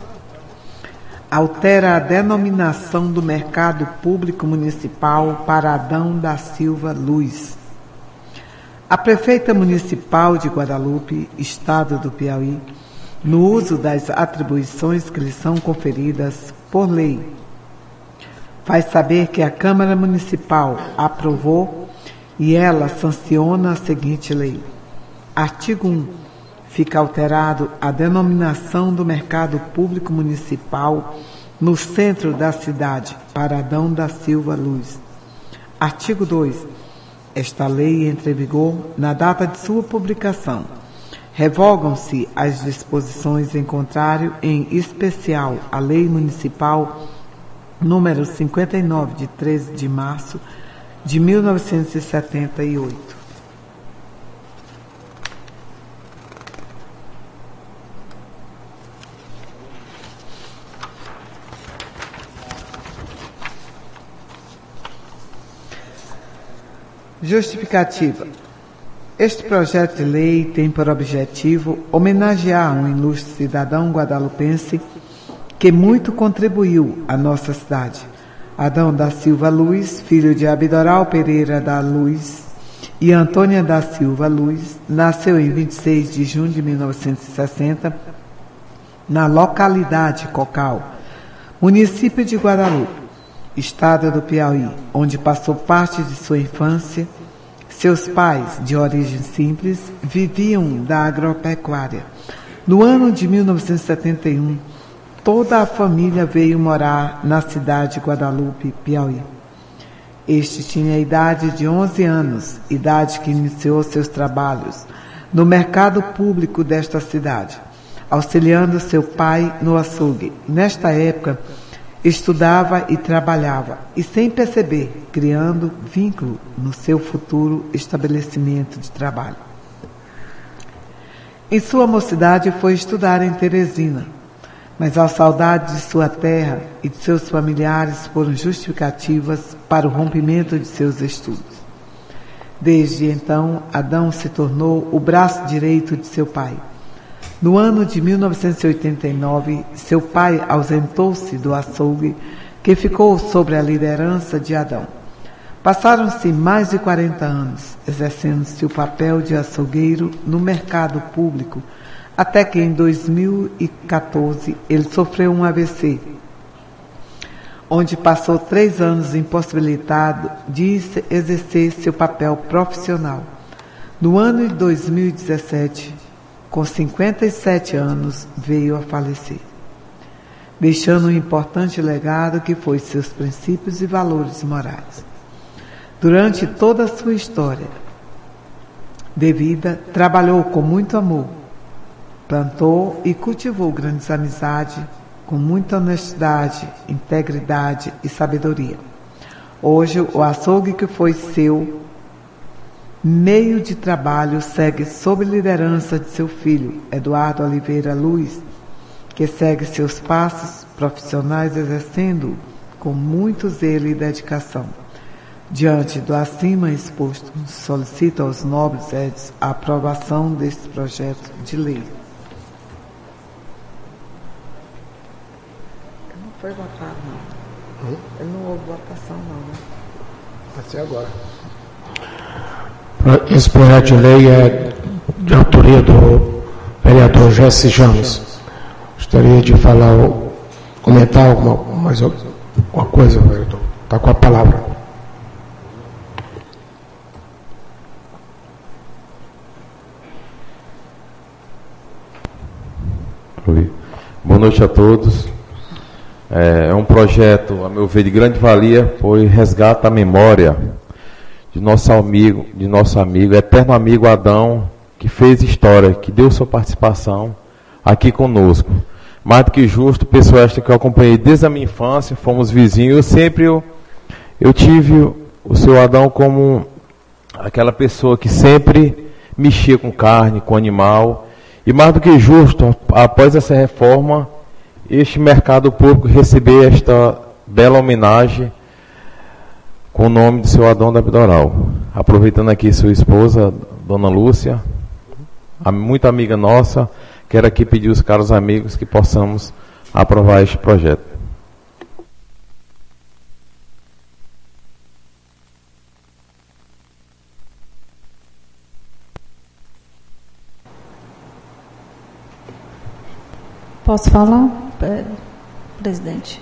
Altera a denominação do Mercado Público Municipal para Adão da Silva Luz. A Prefeita Municipal de Guadalupe, Estado do Piauí, no uso das atribuições que lhe são conferidas por lei, faz saber que a Câmara Municipal aprovou e ela sanciona a seguinte lei. Artigo um. Fica alterado a denominação do Mercado Público Municipal no centro da cidade, para Adão da Silva Luz. Artigo dois. Esta lei entra em vigor na data de sua publicação. Revogam-se as disposições em contrário, em especial a Lei Municipal número cinquenta e nove, de treze de março de mil novecentos e setenta e oito. Justificativa. Este projeto de lei tem por objetivo homenagear um ilustre cidadão guadalupense que muito contribuiu à nossa cidade. Adão da Silva Luz, filho de Abidoral Pereira da Luz e Antônia da Silva Luz, nasceu em vinte e seis de junho de mil novecentos e sessenta, na localidade Cocal, município de Guadalupe, Estado do Piauí, onde passou parte de sua infância. Seus pais, de origem simples, viviam da agropecuária. No ano de mil novecentos e setenta e um, toda a família veio morar na cidade de Guadalupe, Piauí. Este tinha a idade de onze anos, idade que iniciou seus trabalhos no mercado público desta cidade, auxiliando seu pai no açougue. Nesta época, estudava e trabalhava, e sem perceber, criando vínculo no seu futuro estabelecimento de trabalho. Em sua mocidade foi estudar em Teresina, mas a saudade de sua terra e de seus familiares foram justificativas para o rompimento de seus estudos. Desde então, Adão se tornou o braço direito de seu pai. No ano de mil novecentos e oitenta e nove, seu pai ausentou-se do açougue, que ficou sob a liderança de Adão. Passaram-se mais de quarenta anos, exercendo-se o papel de açougueiro no mercado público, até que em dois mil e quatorze ele sofreu um A V C, onde passou três anos impossibilitado de exercer seu papel profissional. No ano de dois mil e dezessete, com cinquenta e sete anos, veio a falecer, deixando um importante legado que foi seus princípios e valores morais. Durante toda a sua história de vida, trabalhou com muito amor, plantou e cultivou grandes amizades com muita honestidade, integridade e sabedoria. Hoje, o açougue que foi seu meio de trabalho segue sob liderança de seu filho, Eduardo Oliveira Luz, que segue seus passos profissionais exercendo com muito zelo e dedicação. Diante do acima exposto, solicito aos nobres edis a aprovação deste projeto de lei. Não foi votado, não. Hum? Não houve votação, não, né? Vai ser agora. Esse projeto de lei é de autoria do vereador Jesse James. Gostaria de falar, comentar alguma, mais alguma coisa, vereador. Está com a palavra. Oi. Boa noite a todos. É um projeto, a meu ver, de grande valia, pois resgata a memória de nosso amigo, de nosso amigo, eterno amigo Adão, que fez história, que deu sua participação aqui conosco. Mais do que justo, pessoa esta que eu acompanhei desde a minha infância, fomos vizinhos, eu sempre eu, eu tive o seu Adão como aquela pessoa que sempre mexia com carne, com animal, E mais do que justo, após essa reforma, este mercado público receber esta bela homenagem com o nome do seu Adão da Abdoral. Aproveitando aqui sua esposa, Dona Lúcia, muito amiga nossa, quero aqui pedir aos caros amigos que possamos aprovar este projeto. Posso falar, presidente?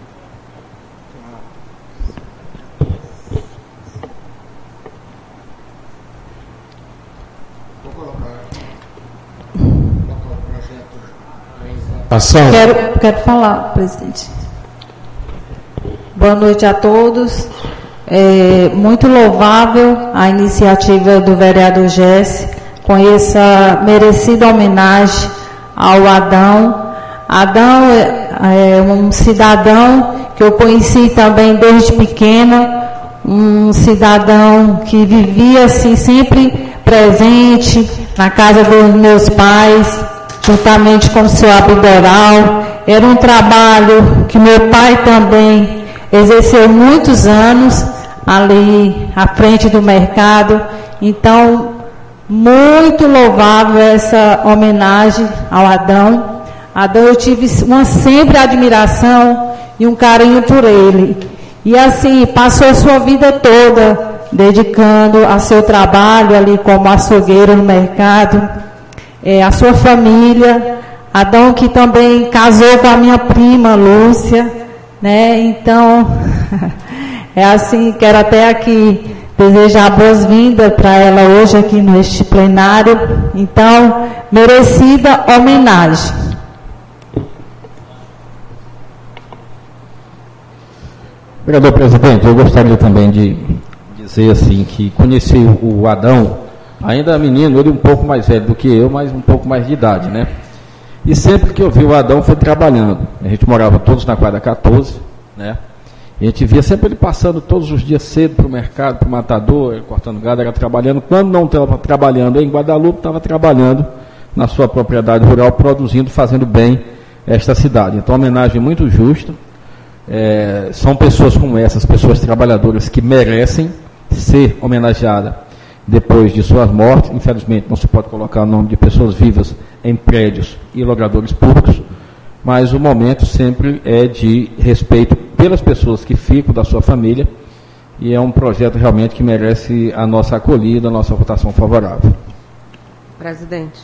Ação. Quero, quero falar, presidente. Boa noite a todos. É muito louvável a iniciativa do vereador Jesse com essa merecida homenagem ao Adão. Adão é, é um cidadão que eu conheci também desde pequena, um cidadão que vivia assim sempre presente na casa dos meus pais, juntamente com o seu Abdoral. Era um trabalho que meu pai também exerceu muitos anos ali à frente do mercado. Então, muito louvável essa homenagem ao Adão. Adão, eu tive uma sempre admiração e um carinho por ele. E assim, passou a sua vida toda dedicando a seu trabalho ali como açougueiro no mercado, é, a sua família. Adão que também casou com a minha prima Lúcia, né? Então, é assim, quero até aqui desejar boas-vindas para ela hoje aqui neste plenário. Então, merecida homenagem. Vereador presidente, eu gostaria também de dizer assim que conheci o Adão, ainda menino, ele um pouco mais velho do que eu, mas um pouco mais de idade, né? E sempre que eu vi o Adão foi trabalhando. A gente morava todos na quadra quatorze, né? E a gente via sempre ele passando todos os dias cedo para o mercado, para o matador, ele cortando gado, era trabalhando. Quando não estava trabalhando em Guadalupe, estava trabalhando na sua propriedade rural, produzindo, fazendo bem esta cidade. Então, uma homenagem muito justa. É, são pessoas como essas, pessoas trabalhadoras que merecem ser homenageadas depois de suas mortes. Infelizmente, não se pode colocar o nome de pessoas vivas em prédios e logradouros públicos, mas o momento sempre é de respeito pelas pessoas que ficam da sua família, e é um projeto realmente que merece a nossa acolhida, a nossa votação favorável. Presidente.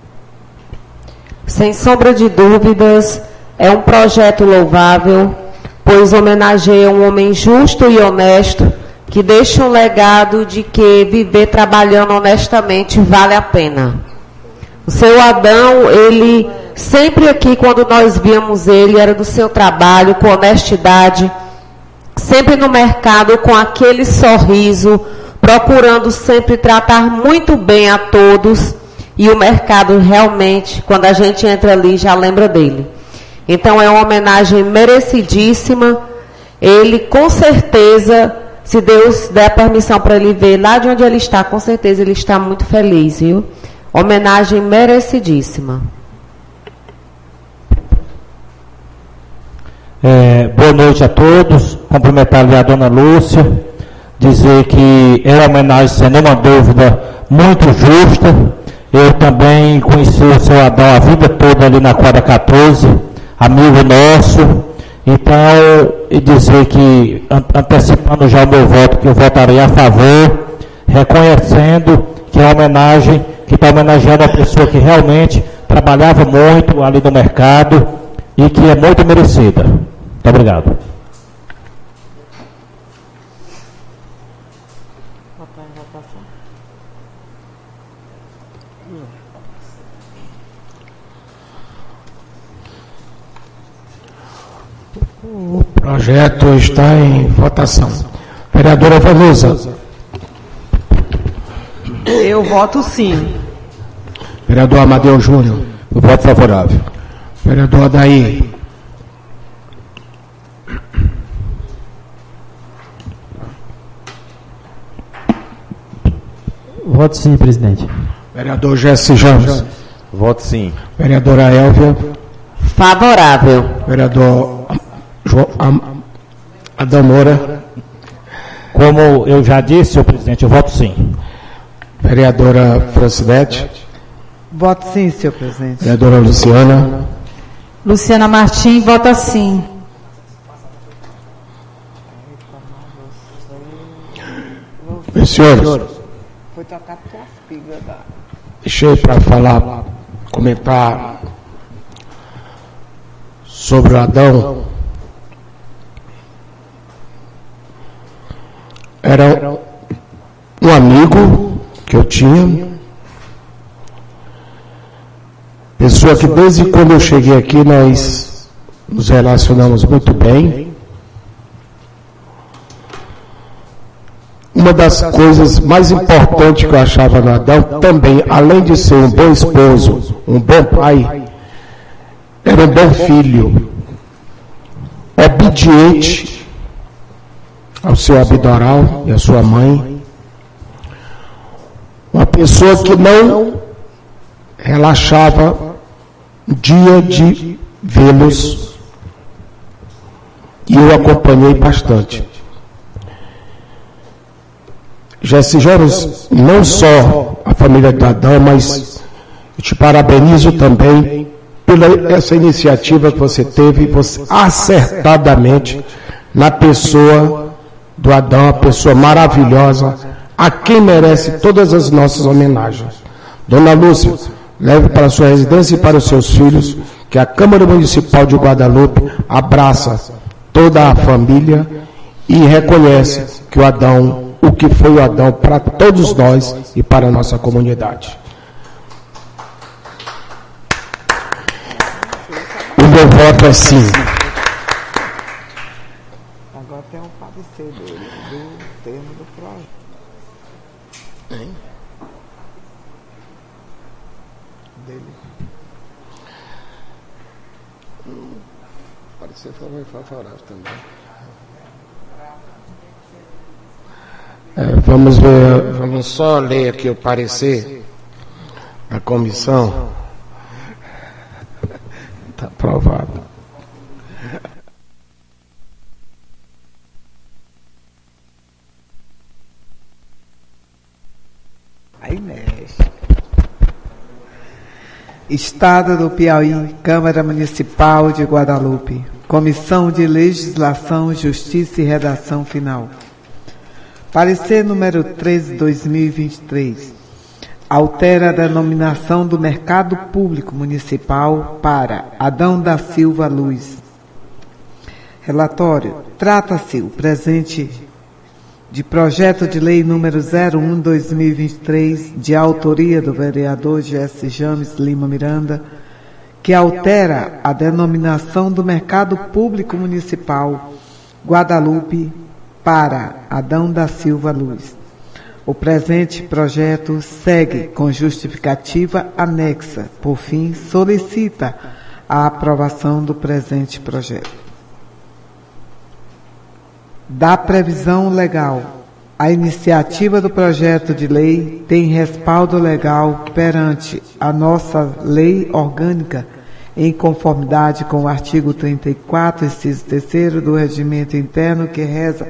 Sem sombra de dúvidas, é um projeto louvável, pois homenageia um homem justo e honesto, que deixa um legado de que viver trabalhando honestamente vale a pena. O seu Adão, ele sempre aqui, quando nós víamos ele, era do seu trabalho, com honestidade, sempre no mercado, com aquele sorriso, procurando sempre tratar muito bem a todos, e o mercado realmente, quando a gente entra ali, já lembra dele. Então, é uma homenagem merecidíssima. Ele, com certeza, se Deus der a permissão para ele ver lá de onde ele está, com certeza ele está muito feliz, viu? Homenagem merecidíssima. É, boa noite a todos. Cumprimentar a dona Lúcia, dizer que é uma homenagem, sem nenhuma dúvida, muito justa. Eu também conheci o seu Adão a vida toda ali na quadra quatorze, amigo nosso. Então, e dizer que, antecipando já o meu voto, que eu votarei a favor, reconhecendo que é uma homenagem, que está homenageando a pessoa que realmente trabalhava muito ali no mercado e que é muito merecida. Muito obrigado. O projeto está em votação. Vereadora Valusa. Eu voto sim. Vereador Amadeu Júnior. Eu voto favorável. Vereador Adair. Voto sim, presidente. Vereador Jesse Jones. Voto sim. Vereadora Elvia. Favorável. Vereador João Am- Adão Moura. Como eu já disse, senhor presidente, eu voto sim. Vereadora Francinete. Voto sim, senhor presidente. Vereadora Luciana. Luciana Martins vota sim. Meus senhores, Foi tocar tuas pilhas da... deixei para falar, comentar sobre o Adão. Era um amigo que eu tinha, pessoa que desde quando eu cheguei aqui nós nos relacionamos muito bem. Uma das coisas mais importantes que eu achava no Adão, também, além de ser um bom esposo, um bom pai, era um bom filho, obediente ao seu abdoral e à sua mãe, uma pessoa que não relaxava o dia de vê-los, e eu acompanhei bastante. Jesse Jones, não só a família do Adão, mas eu te parabenizo também pela essa iniciativa que você teve, você acertadamente, na pessoa do Adão, uma pessoa maravilhosa, a quem merece todas as nossas homenagens. Dona Lúcia, leve para a sua residência e para os seus filhos, que a Câmara Municipal de Guadalupe abraça toda a família e reconhece que o Adão, o que foi o Adão para todos nós e para a nossa comunidade. O meu voto é sim. Agora tem um parecer dele, do termo do projeto. Hein? Dele. Hum, parecer favorável também. É, vamos ver, vamos só ler aqui o parecer da comissão. Está aprovado. Aí mexe. Estado do Piauí, Câmara Municipal de Guadalupe, Comissão de Legislação, Justiça e Redação Final. Parecer número treze, dois mil e vinte e três. Altera a denominação do mercado público municipal para Adão da Silva Luz. Relatório. Trata-se o presente de projeto de lei número zero um, dois mil e vinte e três, de autoria do vereador Jesse James Lima Miranda, que altera a denominação do mercado público municipal Guadalupe para Adão da Silva Luz. O presente projeto segue com justificativa anexa. Por fim, solicita a aprovação do presente projeto. Da previsão legal, a iniciativa do projeto de lei tem respaldo legal perante a nossa lei orgânica, em conformidade com o artigo trinta e quatro, inciso terceiro do Regimento Interno, que reza: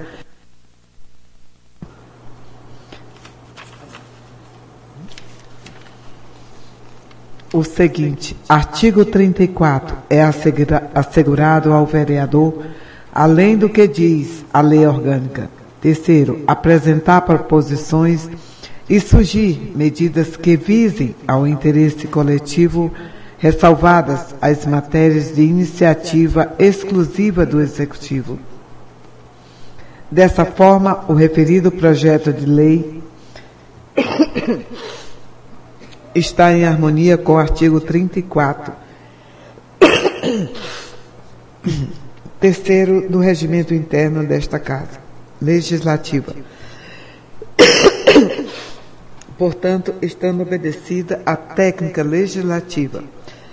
o seguinte: artigo trinta e quatro, é assegura, assegurado ao vereador, além do que diz a lei orgânica. Terceiro, apresentar proposições e surgir medidas que visem ao interesse coletivo, ressalvadas as matérias de iniciativa exclusiva do Executivo. Dessa forma, o referido projeto de lei está em harmonia com o artigo trinta e quatro, terceiro do regimento interno desta Casa Legislativa. Portanto, estando obedecida a técnica legislativa,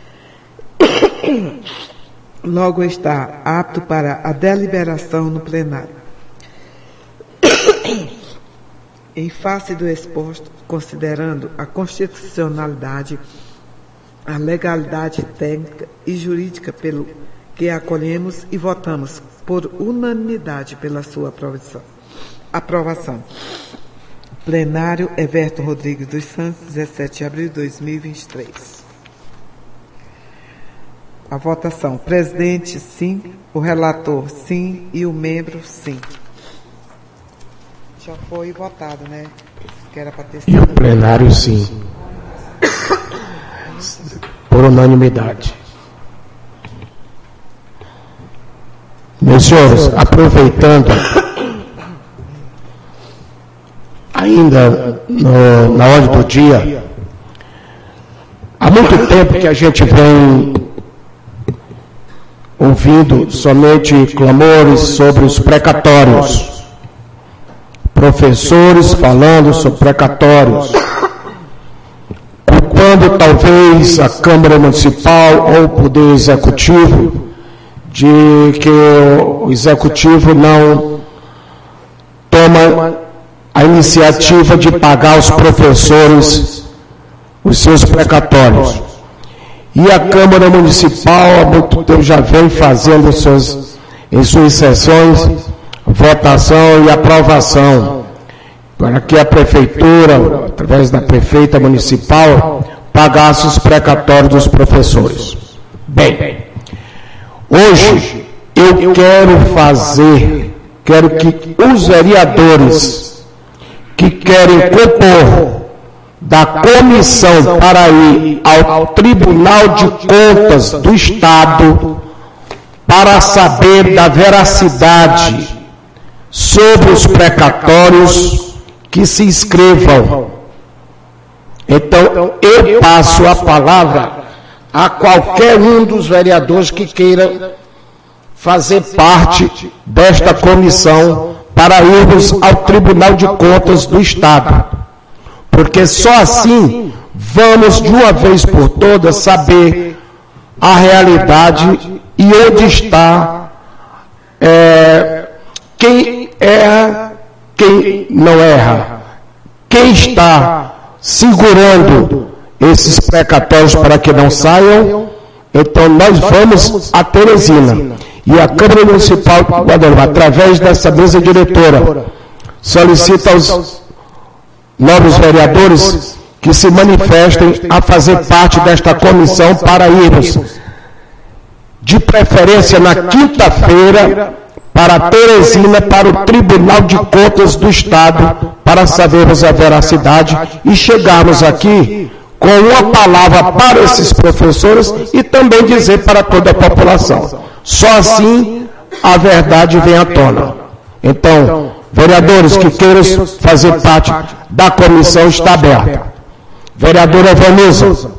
logo está apto para a deliberação no plenário. Em face do exposto, considerando a constitucionalidade, a legalidade técnica e jurídica pelo que acolhemos e votamos por unanimidade pela sua aprovação. aprovação. Plenário Everton Rodrigues dos Santos, dezessete de abril de dois mil e vinte e três. A votação. Presidente, sim. O relator, sim. E o membro, sim. Já foi votado, né? Que era para ter sido. E o plenário, sim. Por unanimidade. Meus senhores, aproveitando, ainda no, na ordem do dia, há muito tempo que a gente vem ouvindo somente clamores sobre os precatórios, professores falando sobre precatórios, culpando talvez a Câmara Municipal ou o Poder Executivo de que o Executivo não toma a iniciativa de pagar aos professores os seus precatórios. E a Câmara Municipal, há muito tempo, já vem fazendo suas, em suas sessões, votação e aprovação, para que a Prefeitura, através da Prefeita Municipal, pagasse os precatórios dos professores. Bem, hoje eu quero fazer, quero que os vereadores que querem compor da comissão para ir ao Tribunal de Contas do Estado para saber da veracidade sobre os precatórios, que se inscrevam. Então, eu passo a palavra a qualquer um dos vereadores que queira fazer parte desta comissão para irmos ao Tribunal de Contas do Estado. Porque só assim vamos, de uma vez por todas, saber a realidade e onde está é, quem erra, quem não erra, quem está segurando esses precatórios para que não saiam. Então nós vamos a Teresina e a Câmara Municipal de Guadalupe, através dessa mesa diretora, solicita aos novos vereadores que se manifestem a fazer parte desta comissão para irmos, de preferência na quinta-feira, para Teresina, para o Tribunal de Contas do Estado, para sabermos a veracidade e chegarmos aqui com uma palavra para esses professores e também dizer para toda a população. Só assim a verdade vem à tona. Então, vereadores que queiram fazer parte da comissão, está aberta. Vereadora Vanusa.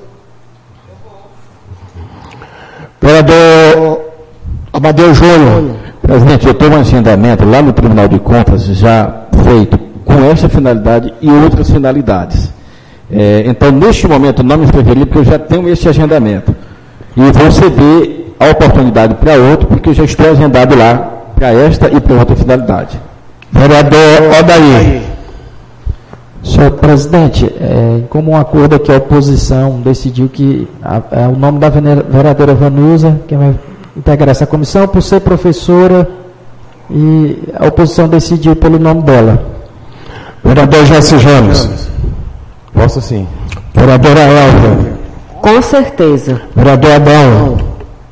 Vereador Amadeu Júnior. Presidente, eu tenho um agendamento lá no Tribunal de Contas já feito com essa finalidade e outras finalidades. É, então, neste momento, não me inscreveria porque eu já tenho esse agendamento. E vou ceder a oportunidade para outro, porque eu já estou agendado lá para esta e para outra finalidade. Vereador Odair. Senhor presidente, é, como um acordo que a oposição decidiu que a, a, o nome da vereadora Vanusa, que vai integrar essa comissão, por ser professora, e a oposição decidiu pelo nome dela. Vereador Jesse Jones. Posso sim. Vereadora Elva. Com certeza. Vereador Adão.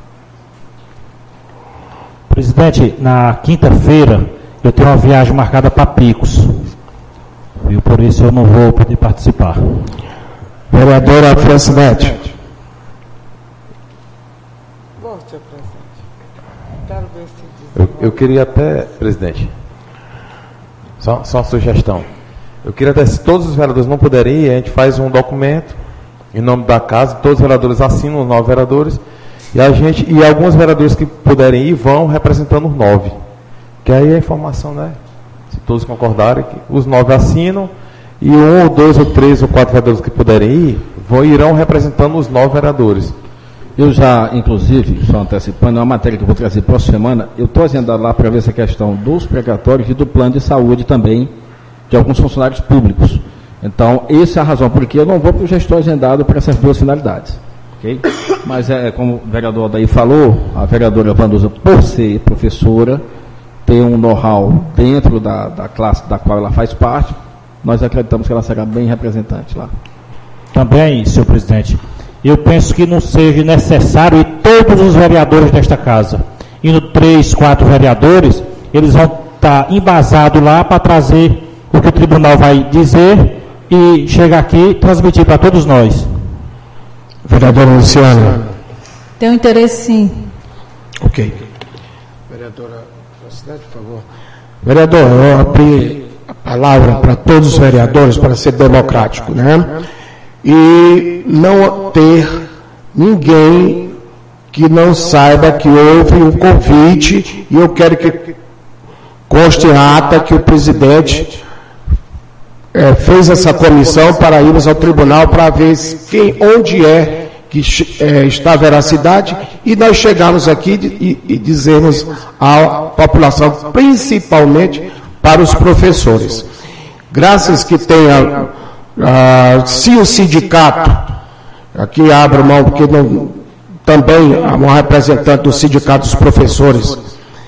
Presidente, na quinta-feira eu tenho uma viagem marcada para Picos. E por isso eu não vou poder participar. Vereadora Francinete. Eu, eu queria até, presidente, só, só uma sugestão. Eu queria até, se todos os vereadores não puderem ir, a gente faz um documento em nome da casa, todos os vereadores assinam, os nove vereadores, e a gente, e alguns vereadores que puderem ir vão representando os nove. Que aí a informação, né? Se todos concordarem, que os nove assinam, e um ou dois ou três ou quatro vereadores que puderem ir, vão, irão representando os nove vereadores. Eu já, inclusive, só antecipando, é uma matéria que eu vou trazer próxima semana, eu estou agendado lá para ver essa questão dos precatórios e do plano de saúde também, de alguns funcionários públicos. Então, essa é a razão, porque eu não vou, porque eu já estou agendado para essas duas finalidades. Okay? Mas, é, como o vereador Odair falou, a vereadora Vanusa, por ser professora, tem um know-how dentro da, da classe da qual ela faz parte, nós acreditamos que ela será bem representante lá. Também, senhor presidente, eu penso que não seja necessário, e todos os vereadores desta casa, indo três, quatro vereadores, eles vão estar embasados lá para trazer o que o tribunal vai dizer e chegar aqui e transmitir para todos nós. Vereadora Luciana. Tenho interesse, sim. Ok. Vereadora, por favor. Vereador, eu abri a palavra para todos os vereadores para ser democrático, né? E não ter ninguém que não saiba que houve um convite, e eu quero que conste em ata que o presidente é, fez essa comissão para irmos ao tribunal para ver quem, onde é que é, está a veracidade, e nós chegarmos aqui e, e dizermos à população, principalmente para os professores. Graças que tenha, ah, se o sindicato, aqui abro mão, porque não, também há um representante do sindicato dos professores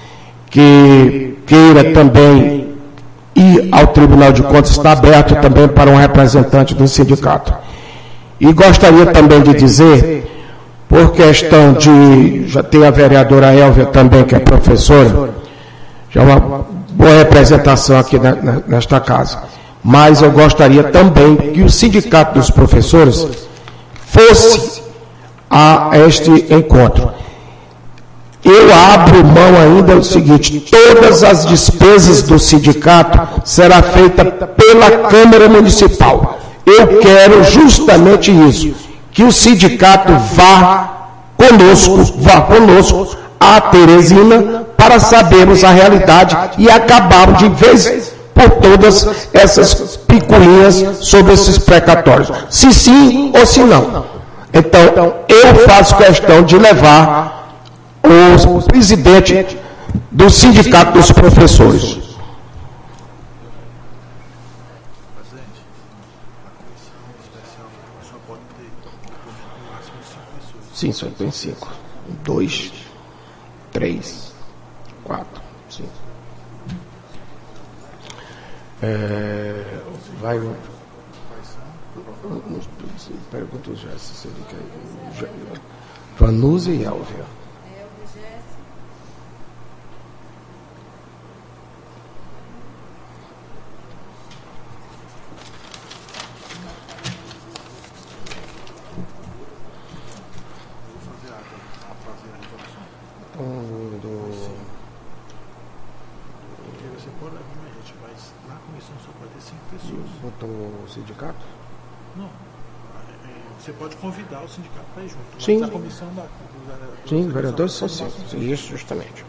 que queira também ir ao Tribunal de Contas, está aberto também para um representante do sindicato. E gostaria também de dizer, por questão de, já tem a vereadora Elvia também, que é professora, já é uma boa representação aqui na, nesta casa, mas eu gostaria também que o sindicato dos professores fosse a este encontro. Eu abro mão ainda o seguinte: todas as despesas do sindicato será feita pela Câmara Municipal. Eu quero justamente isso, que o sindicato vá conosco, vá conosco à Teresina para sabermos a realidade e acabar de vez por todas essas picuinhas sobre esses precatórios. Se sim ou se não. Então, eu faço questão de levar o presidente do Sindicato dos Professores. Sim, só tem cinco. Um, dois, três, quatro, cinco. É, vai. Pergunta já se ele quer. Vanusa e Elvia. Botou o sindicato? Não. Você pode convidar o sindicato para ir junto. Sim. Mas a comissão da, da Sim, vereadores são cinco. Isso, justamente.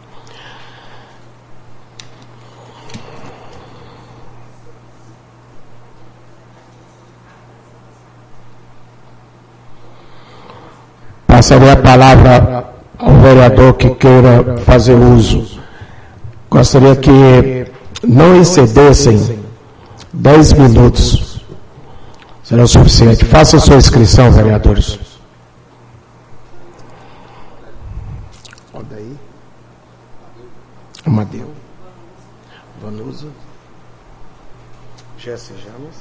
Passaria a palavra ao vereador que queira fazer uso. Gostaria que não excedessem dez minutos. Será o suficiente. Faça a sua inscrição, vereadores. Odair. Amadeu. Vanusa. Jéssica James.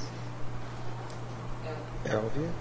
Elvia.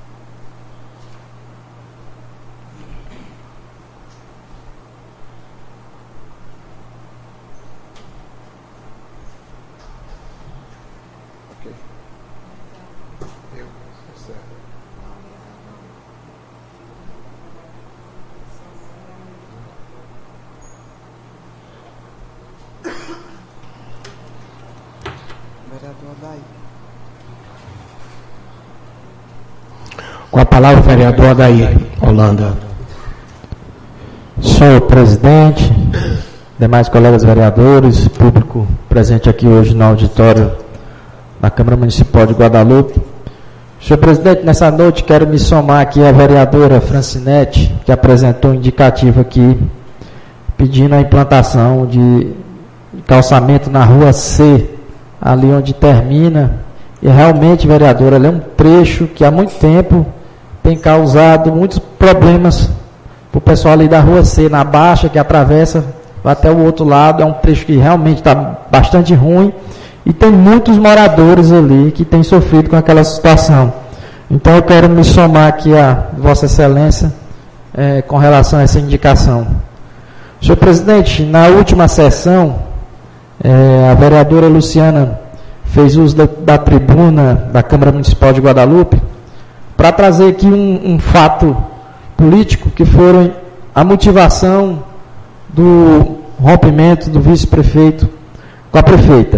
Com a palavra, o vereador Odair Holanda. Senhor presidente, demais colegas vereadores, público presente aqui hoje no auditório da Câmara Municipal de Guadalupe. Senhor presidente, nessa noite quero me somar aqui à vereadora Francinete, que apresentou um indicativo aqui, pedindo a implantação de calçamento na rua C, ali onde termina. E realmente, vereadora, ali é um trecho que há muito tempo tem causado muitos problemas para o pessoal ali da Rua C, na Baixa, que atravessa até o outro lado. É um trecho que realmente está bastante ruim e tem muitos moradores ali que têm sofrido com aquela situação. Então eu quero me somar aqui a Vossa Excelência é, com relação a essa indicação. Senhor presidente, na última sessão, é, a vereadora Luciana fez uso da, da tribuna da Câmara Municipal de Guadalupe para trazer aqui um, um fato político que foi a motivação do rompimento do vice-prefeito com a prefeita.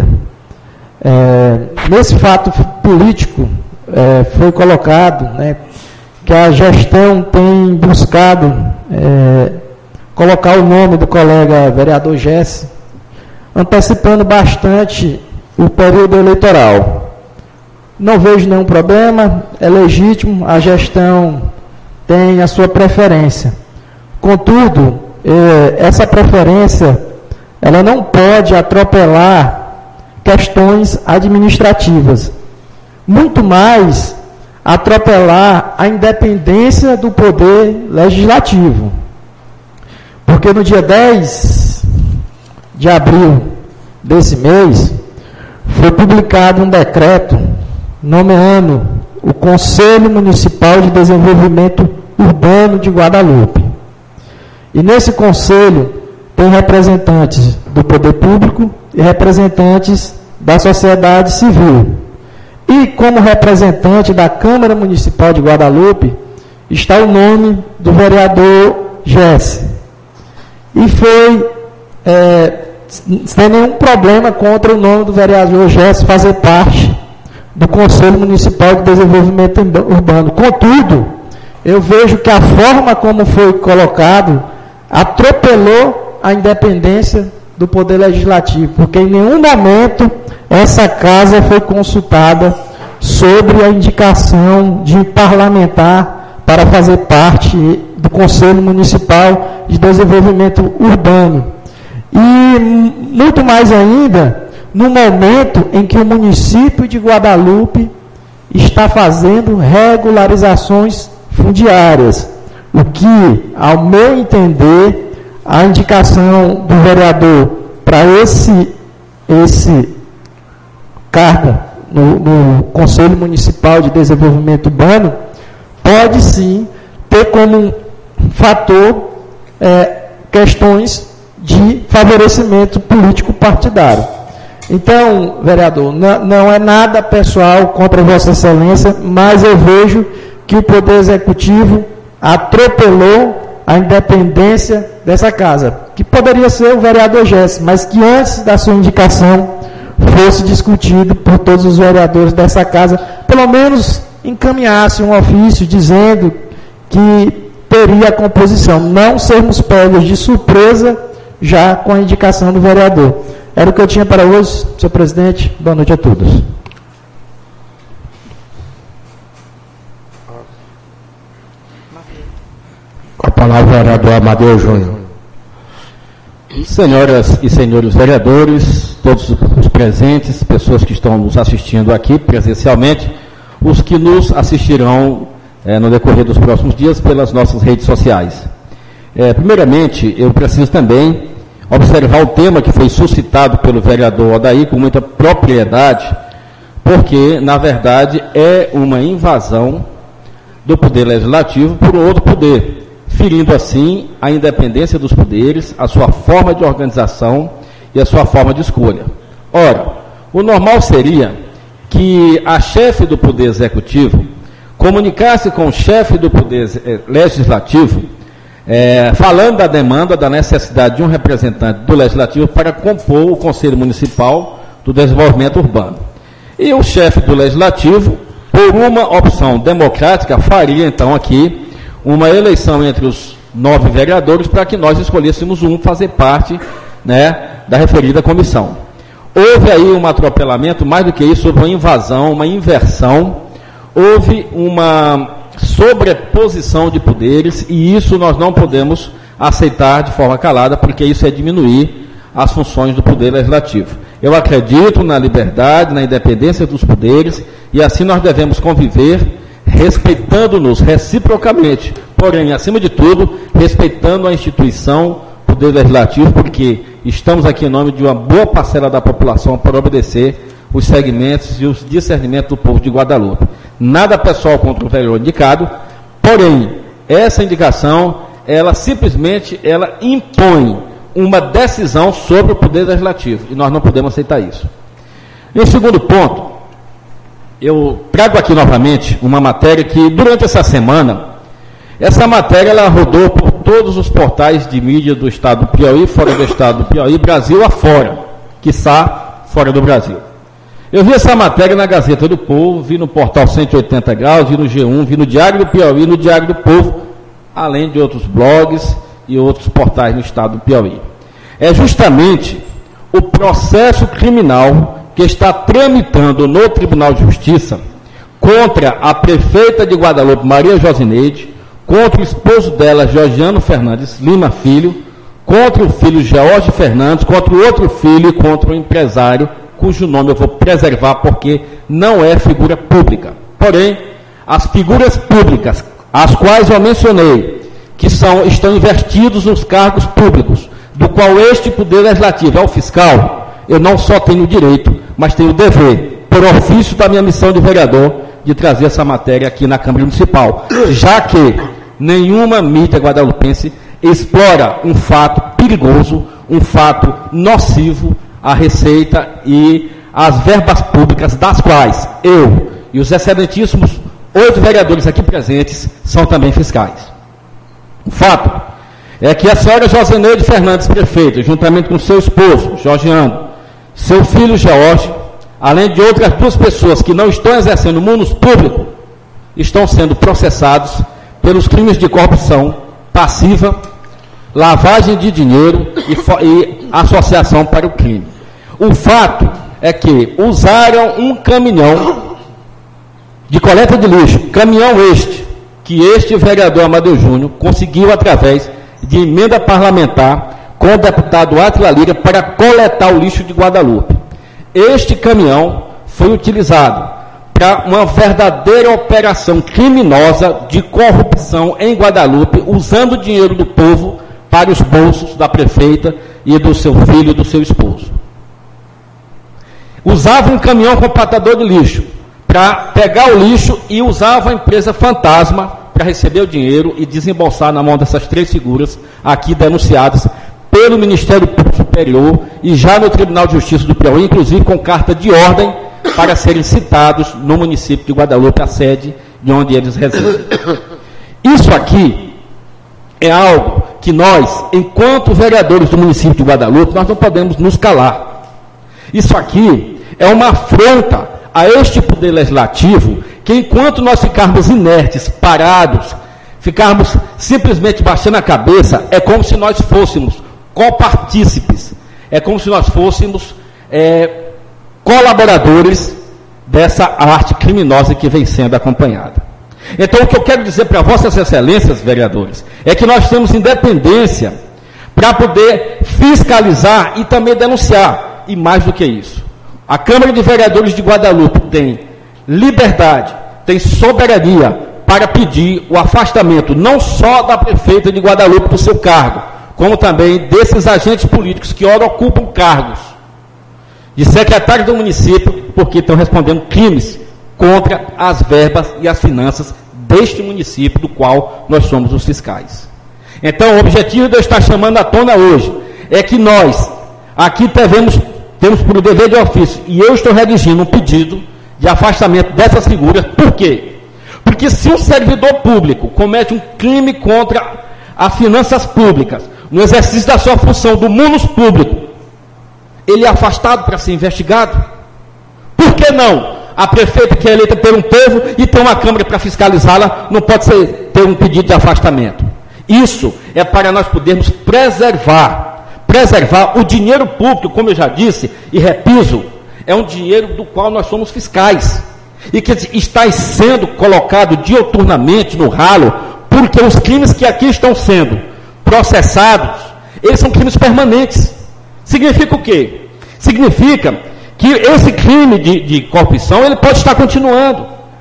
É, nesse fato político é, foi colocado, né, que a gestão tem buscado é, colocar o nome do colega vereador Jesse, antecipando bastante o período eleitoral. Não vejo nenhum problema, é legítimo, a gestão tem a sua preferência. Contudo, eh, essa preferência, ela não pode atropelar questões administrativas. Muito mais atropelar a independência do poder legislativo. Porque no dia dez de abril desse mês, foi publicado um decreto nomeando o Conselho Municipal de Desenvolvimento Urbano de Guadalupe. E nesse conselho tem representantes do poder público e representantes da sociedade civil. E como representante da Câmara Municipal de Guadalupe está o nome do vereador Jesse. E foi, é, sem nenhum problema contra o nome do vereador Jesse fazer parte do Conselho Municipal de Desenvolvimento Urbano. Contudo, eu vejo que a forma como foi colocado atropelou a independência do Poder Legislativo, porque em nenhum momento essa casa foi consultada sobre a indicação de parlamentar para fazer parte do Conselho Municipal de Desenvolvimento Urbano. E muito mais ainda, no momento em que o município de Guadalupe está fazendo regularizações fundiárias, o que, ao meu entender, a indicação do vereador para esse, esse cargo no, no Conselho Municipal de Desenvolvimento Urbano pode sim ter como fator é, questões de favorecimento político partidário. Então, vereador, não, não é nada pessoal contra Vossa Excelência, mas eu vejo que o Poder Executivo atropelou a independência dessa casa, que poderia ser o vereador Jesse, mas que antes da sua indicação fosse discutido por todos os vereadores dessa casa, pelo menos encaminhasse um ofício dizendo que teria a composição, não sermos pegos de surpresa já com a indicação do vereador. Era o que eu tinha para hoje, senhor presidente. Boa noite a todos. Com a palavra o vereador Amadeu Júnior. Senhoras e senhores vereadores, todos os presentes, pessoas que estão nos assistindo aqui presencialmente, os que nos assistirão é, no decorrer dos próximos dias pelas nossas redes sociais. É, primeiramente, eu preciso também observar o tema que foi suscitado pelo vereador Odair com muita propriedade, porque, na verdade, é uma invasão do poder legislativo por um outro poder, ferindo assim a independência dos poderes, a sua forma de organização e a sua forma de escolha. Ora, o normal seria que a chefe do Poder Executivo comunicasse com o chefe do Poder Legislativo, é, falando da demanda, da necessidade de um representante do Legislativo para compor o Conselho Municipal do Desenvolvimento Urbano. E o chefe do Legislativo, por uma opção democrática, faria então aqui uma eleição entre os nove vereadores para que nós escolhêssemos um fazer parte, né, da referida comissão. Houve aí um atropelamento, mais do que isso, houve uma invasão, uma inversão, houve uma sobreposição de poderes e isso nós não podemos aceitar de forma calada, porque isso é diminuir as funções do Poder Legislativo. Eu acredito na liberdade, na independência dos poderes e assim nós devemos conviver respeitando-nos reciprocamente, porém, acima de tudo, respeitando a instituição, Poder Legislativo, porque estamos aqui em nome de uma boa parcela da população para obedecer os segmentos e os discernimentos do povo de Guadalupe. Nada pessoal contra o vereador indicado, porém, essa indicação, ela simplesmente ela impõe uma decisão sobre o Poder Legislativo, e nós não podemos aceitar isso. Em segundo ponto, eu trago aqui novamente uma matéria que, durante essa semana, essa matéria ela rodou por todos os portais de mídia do estado do Piauí, fora do estado do Piauí, Brasil afora, quiçá fora do Brasil. Eu vi essa matéria na Gazeta do Povo, vi no portal cento e oitenta graus, vi no G um, vi no Diário do Piauí, no Diário do Povo, além de outros blogs e outros portais no estado do Piauí. É justamente o processo criminal que está tramitando no Tribunal de Justiça contra a prefeita de Guadalupe, Maria Josineide, contra o esposo dela, Georgiano Fernandes Lima Filho, contra o filho George Fernandes, contra o outro filho e contra o empresário, cujo nome eu vou preservar porque não é figura pública. Porém, as figuras públicas, as quais eu mencionei, que são, estão investidos nos cargos públicos, do qual este Poder Legislativo é o fiscal, eu não só tenho o direito, mas tenho o dever, por ofício da minha missão de vereador, de trazer essa matéria aqui na Câmara Municipal, já que nenhuma mídia guadalupense explora um fato perigoso, um fato nocivo à receita e às verbas públicas, das quais eu e os excelentíssimos oito vereadores aqui presentes são também fiscais. O fato é que a senhora Josineide Fernandes, prefeita, juntamente com seu esposo, Georgiano, seu filho George, além de outras duas pessoas que não estão exercendo o munus público, estão sendo processados pelos crimes de corrupção passiva, lavagem de dinheiro e, e associação para o crime. O fato é que usaram um caminhão de coleta de lixo, caminhão este, que este vereador Amadeu Júnior conseguiu através de emenda parlamentar com o deputado Átila Lira para coletar o lixo de Guadalupe. Este caminhão foi utilizado para uma verdadeira operação criminosa de corrupção em Guadalupe, usando o dinheiro do povo para os bolsos da prefeita e do seu filho e do seu esposo. Usava um caminhão compactador de lixo para pegar o lixo e usava a empresa fantasma para receber o dinheiro e desembolsar na mão dessas três figuras aqui denunciadas pelo Ministério Público Superior e já no Tribunal de Justiça do Piauí, inclusive com carta de ordem para serem citados no município de Guadalupe, a sede de onde eles residem. Isso aqui é algo que nós, enquanto vereadores do município de Guadalupe, nós não podemos nos calar. Isso aqui é uma afronta a este Poder Legislativo, que enquanto nós ficarmos inertes, parados, ficarmos simplesmente baixando a cabeça, é como se nós fôssemos copartícipes, é como se nós fôssemos é, colaboradores dessa arte criminosa que vem sendo acompanhada. Então, o que eu quero dizer para vossas excelências, vereadores, é que nós temos independência para poder fiscalizar e também denunciar, e mais do que isso. A Câmara de Vereadores de Guadalupe tem liberdade, tem soberania para pedir o afastamento não só da prefeita de Guadalupe do seu cargo, como também desses agentes políticos que ora ocupam cargos de secretário do município, porque estão respondendo crimes contra as verbas e as finanças deste município, do qual nós somos os fiscais. Então, o objetivo de eu estar chamando à tona hoje é que nós, aqui devemos, temos por dever de ofício, e eu estou redigindo um pedido de afastamento dessas figuras. Por quê? Porque se um servidor público comete um crime contra as finanças públicas, no exercício da sua função do munus público, ele é afastado para ser investigado. Por que não? A prefeita que é eleita pelo povo e tem uma Câmara para fiscalizá-la, não pode ser, ter um pedido de afastamento. Isso é para nós podermos preservar, preservar o dinheiro público, como eu já disse e repiso, é um dinheiro do qual nós somos fiscais e que está sendo colocado dioturnamente no ralo, porque os crimes que aqui estão sendo processados, eles são crimes permanentes. Significa o quê? Significa que esse crime de, de corrupção, ele pode estar continuando.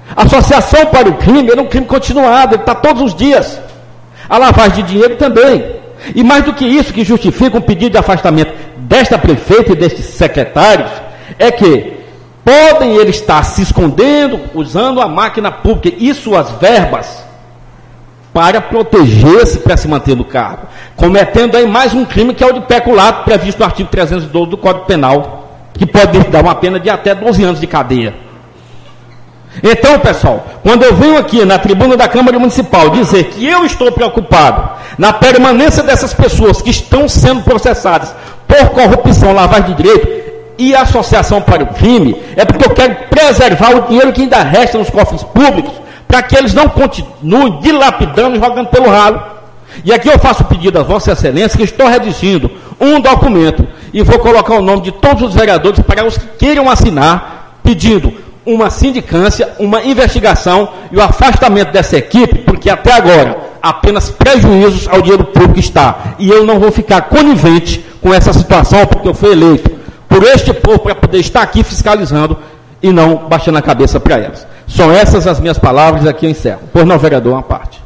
Associação para o crime era um crime continuado, ele está todos os dias. A lavagem de dinheiro também. E mais do que isso, que justifica um pedido de afastamento desta prefeita e destes secretários, é que podem eles estar se escondendo, usando a máquina pública e suas verbas para proteger-se, para se manter no cargo, cometendo aí mais um crime que é o de peculato, previsto no artigo trezentos e doze do Código Penal, que pode dar uma pena de até doze anos de cadeia. Então, pessoal, quando eu venho aqui na tribuna da Câmara Municipal dizer que eu estou preocupado na permanência dessas pessoas que estão sendo processadas por corrupção, lavagem de direito e associação para o crime, é porque eu quero preservar o dinheiro que ainda resta nos cofres públicos, para que eles não continuem dilapidando e jogando pelo ralo. E aqui eu faço o pedido a Vossa Excelência, que estou redigindo um documento e vou colocar o nome de todos os vereadores para os que queiram assinar, pedindo uma sindicância, uma investigação e o afastamento dessa equipe, porque até agora apenas prejuízos ao dinheiro público está. E eu não vou ficar conivente com essa situação, porque eu fui eleito por este povo para poder estar aqui fiscalizando e não baixando a cabeça para elas. São essas as minhas palavras, aqui eu encerro. Pois não, vereador, uma parte.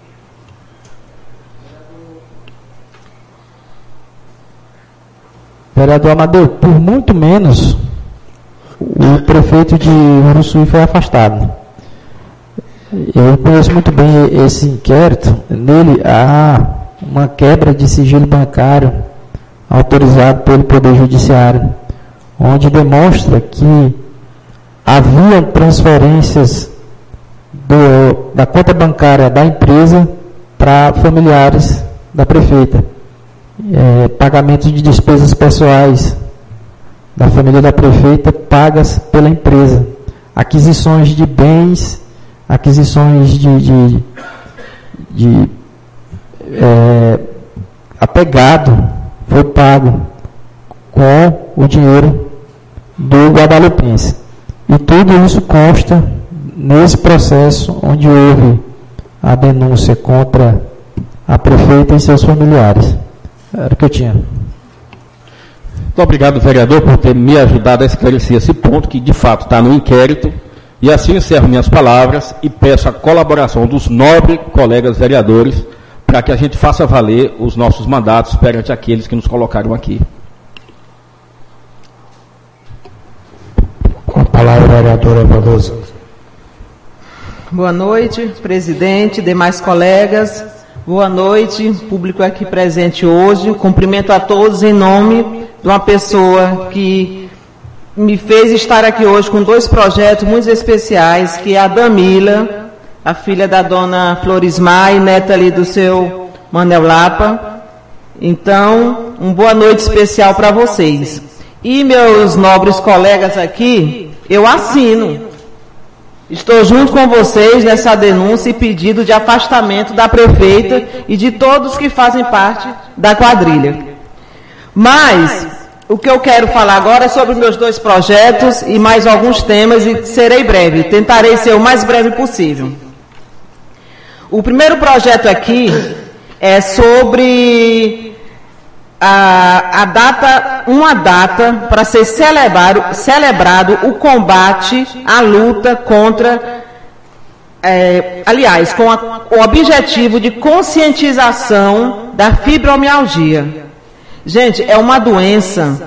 Vereador Amadeu, por muito menos, o prefeito de Uruçuí foi afastado. Eu conheço muito bem esse inquérito. Nele há uma quebra de sigilo bancário autorizado pelo Poder Judiciário, onde demonstra que havia transferências do, da conta bancária da empresa para familiares da prefeita. É, pagamento de despesas pessoais da família da prefeita pagas pela empresa. Aquisições de bens, aquisições de, de, de é, apegado foi pago com o dinheiro do guadalupense. E tudo isso consta nesse processo onde houve a denúncia contra a prefeita e seus familiares. Era o que eu tinha. Muito obrigado, vereador, por ter me ajudado a esclarecer esse ponto, que de fato está no inquérito. E assim encerro minhas palavras e peço a colaboração dos nobres colegas vereadores para que a gente faça valer os nossos mandatos perante aqueles que nos colocaram aqui. Com a palavra, a vereadora Vanusa. Boa noite, presidente, demais colegas. Boa noite, público aqui presente hoje. Cumprimento a todos em nome de uma pessoa que me fez estar aqui hoje com dois projetos muito especiais, que é a Damila, a filha da dona Florismar e neta ali do seu Manel Lapa. Então, uma boa noite especial para vocês. E meus nobres colegas aqui, eu assino. Estou junto com vocês nessa denúncia e pedido de afastamento da prefeita e de todos que fazem parte da quadrilha. Mas o que eu quero falar agora é sobre meus dois projetos e mais alguns temas, e serei breve, tentarei ser o mais breve possível. O primeiro projeto aqui é sobre a, a data, uma data para ser celebrado, celebrado o combate, a luta contra, é, aliás, com a, o objetivo de conscientização da fibromialgia. Gente, é uma doença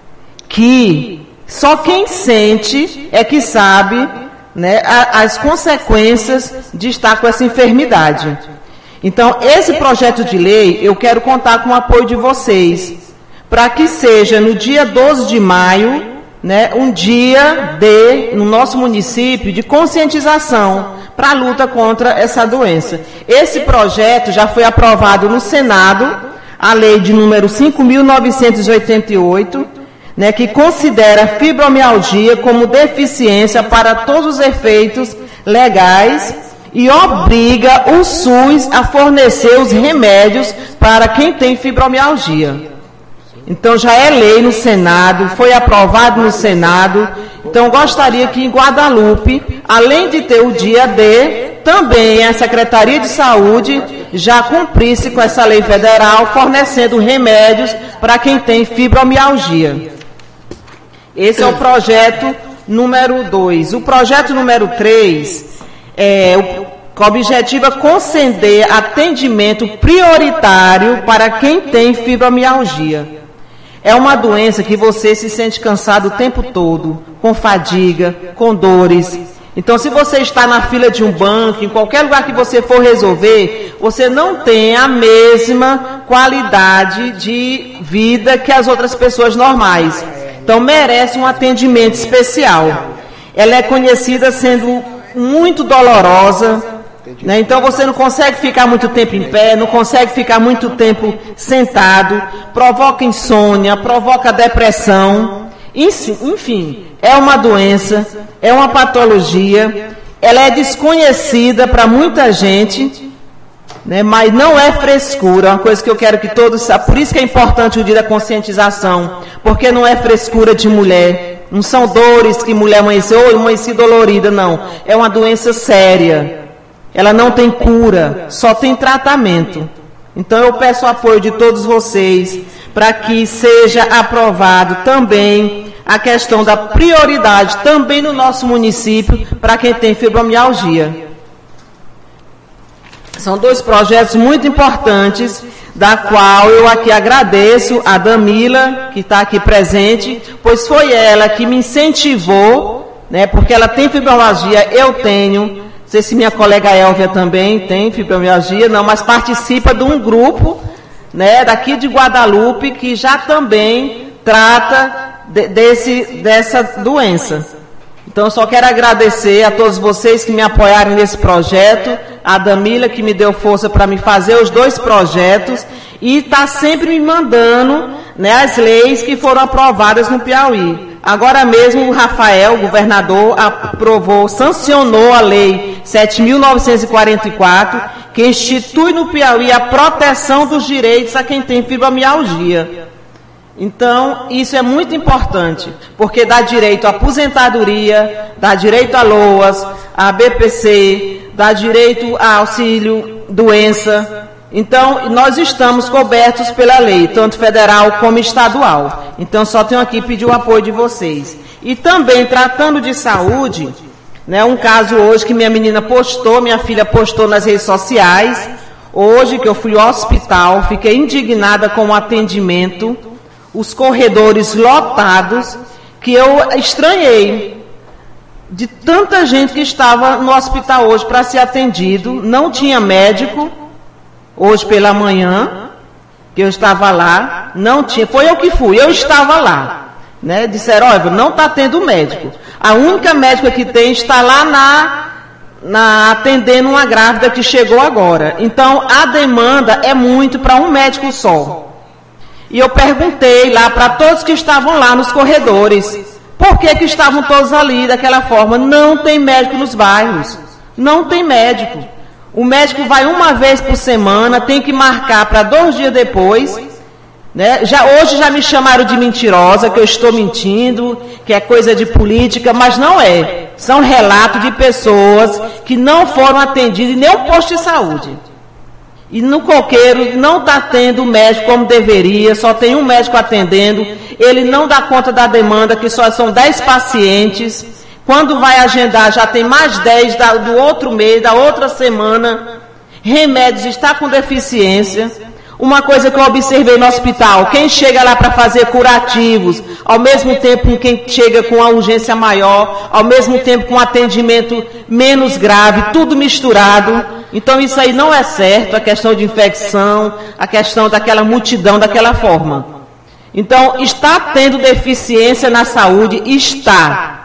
que só quem sente é que sabe, né, a, as consequências de estar com essa enfermidade. Então, esse projeto de lei, eu quero contar com o apoio de vocês, para que seja no dia doze de maio, né, um dia de, no nosso município, de conscientização para a luta contra essa doença. Esse projeto já foi aprovado no Senado, a lei de número cinco mil novecentos e oitenta e oito, né, que considera fibromialgia como deficiência para todos os efeitos legais e obriga o SUS a fornecer os remédios para quem tem fibromialgia. Então já é lei no Senado, foi aprovado no Senado. Então gostaria que em Guadalupe, além de ter o dia D, também a Secretaria de Saúde já cumprisse com essa lei federal, fornecendo remédios para quem tem fibromialgia. Esse é o projeto número dois. O projeto número três é o objetivo é conceder atendimento prioritário para quem tem fibromialgia. É uma doença que você se sente cansado o tempo todo, com fadiga, com dores. Então, se você está na fila de um banco, em qualquer lugar que você for resolver, você não tem a mesma qualidade de vida que as outras pessoas normais. Então, merece um atendimento especial. Ela é conhecida sendo muito dolorosa, né? Então, você não consegue ficar muito tempo em pé, não consegue ficar muito tempo sentado, provoca insônia, provoca depressão. Enfim, é uma doença, é uma patologia, ela é desconhecida para muita gente, né, mas não é frescura, é uma coisa que eu quero que todos saibam. Por isso que é importante o dia da conscientização, porque não é frescura de mulher, não são dores que mulher amanheceu, ou amanheci dolorida, não. É uma doença séria, ela não tem cura, só tem tratamento. Então eu peço o apoio de todos vocês para que seja aprovado também a questão da prioridade também no nosso município para quem tem fibromialgia. São dois projetos muito importantes, da qual eu aqui agradeço a Damila, que está aqui presente, pois foi ela que me incentivou, né, porque ela tem fibromialgia, eu tenho, não sei se minha colega Elvia também tem fibromialgia, não, mas participa de um grupo, né, daqui de Guadalupe, que já também trata de, desse, dessa doença. Então, eu só quero agradecer a todos vocês que me apoiaram nesse projeto, a Damila, que me deu força para me fazer os dois projetos, e está sempre me mandando, né, as leis que foram aprovadas no Piauí. Agora mesmo o Rafael, o governador, aprovou, sancionou a lei sete mil novecentos e quarenta e quatro, que institui no Piauí a proteção dos direitos a quem tem fibromialgia. Então, isso é muito importante, porque dá direito à aposentadoria, dá direito a LOAS, a B P C, dá direito a auxílio doença. Então, nós estamos cobertos pela lei, tanto federal como estadual. Então, só tenho aqui pedir o apoio de vocês. E também, tratando de saúde, né, um caso hoje que minha menina postou, minha filha postou nas redes sociais, hoje que eu fui ao hospital, fiquei indignada com o atendimento, os corredores lotados, que eu estranhei, de tanta gente que estava no hospital hoje para ser atendido, não tinha médico, hoje pela manhã, que eu estava lá, não tinha, foi eu que fui, eu estava lá, né, disseram, olha, não está tendo médico, a única médica que tem está lá na, na atendendo uma grávida que chegou agora, então a demanda é muito para um médico só. E eu perguntei lá para todos que estavam lá nos corredores, por que que estavam todos ali daquela forma? Não tem médico nos bairros, não tem médico. O médico vai uma vez por semana, tem que marcar para dois dias depois, né? Já, hoje já me chamaram de mentirosa, que eu estou mentindo, que é coisa de política, mas não é. São relatos de pessoas que não foram atendidas em nenhum posto de saúde. E no Coqueiro não está tendo médico como deveria, só tem um médico atendendo, ele não dá conta da demanda, que só são dez pacientes, quando vai agendar já tem mais dez da, do outro mês, da outra semana, remédios está com deficiência. Uma coisa que eu observei no hospital, quem chega lá para fazer curativos, ao mesmo tempo quem chega com a urgência maior, ao mesmo tempo com atendimento menos grave, tudo misturado. Então isso aí não é certo, a questão de infecção, a questão daquela multidão daquela forma. Então, está tendo deficiência na saúde? Está.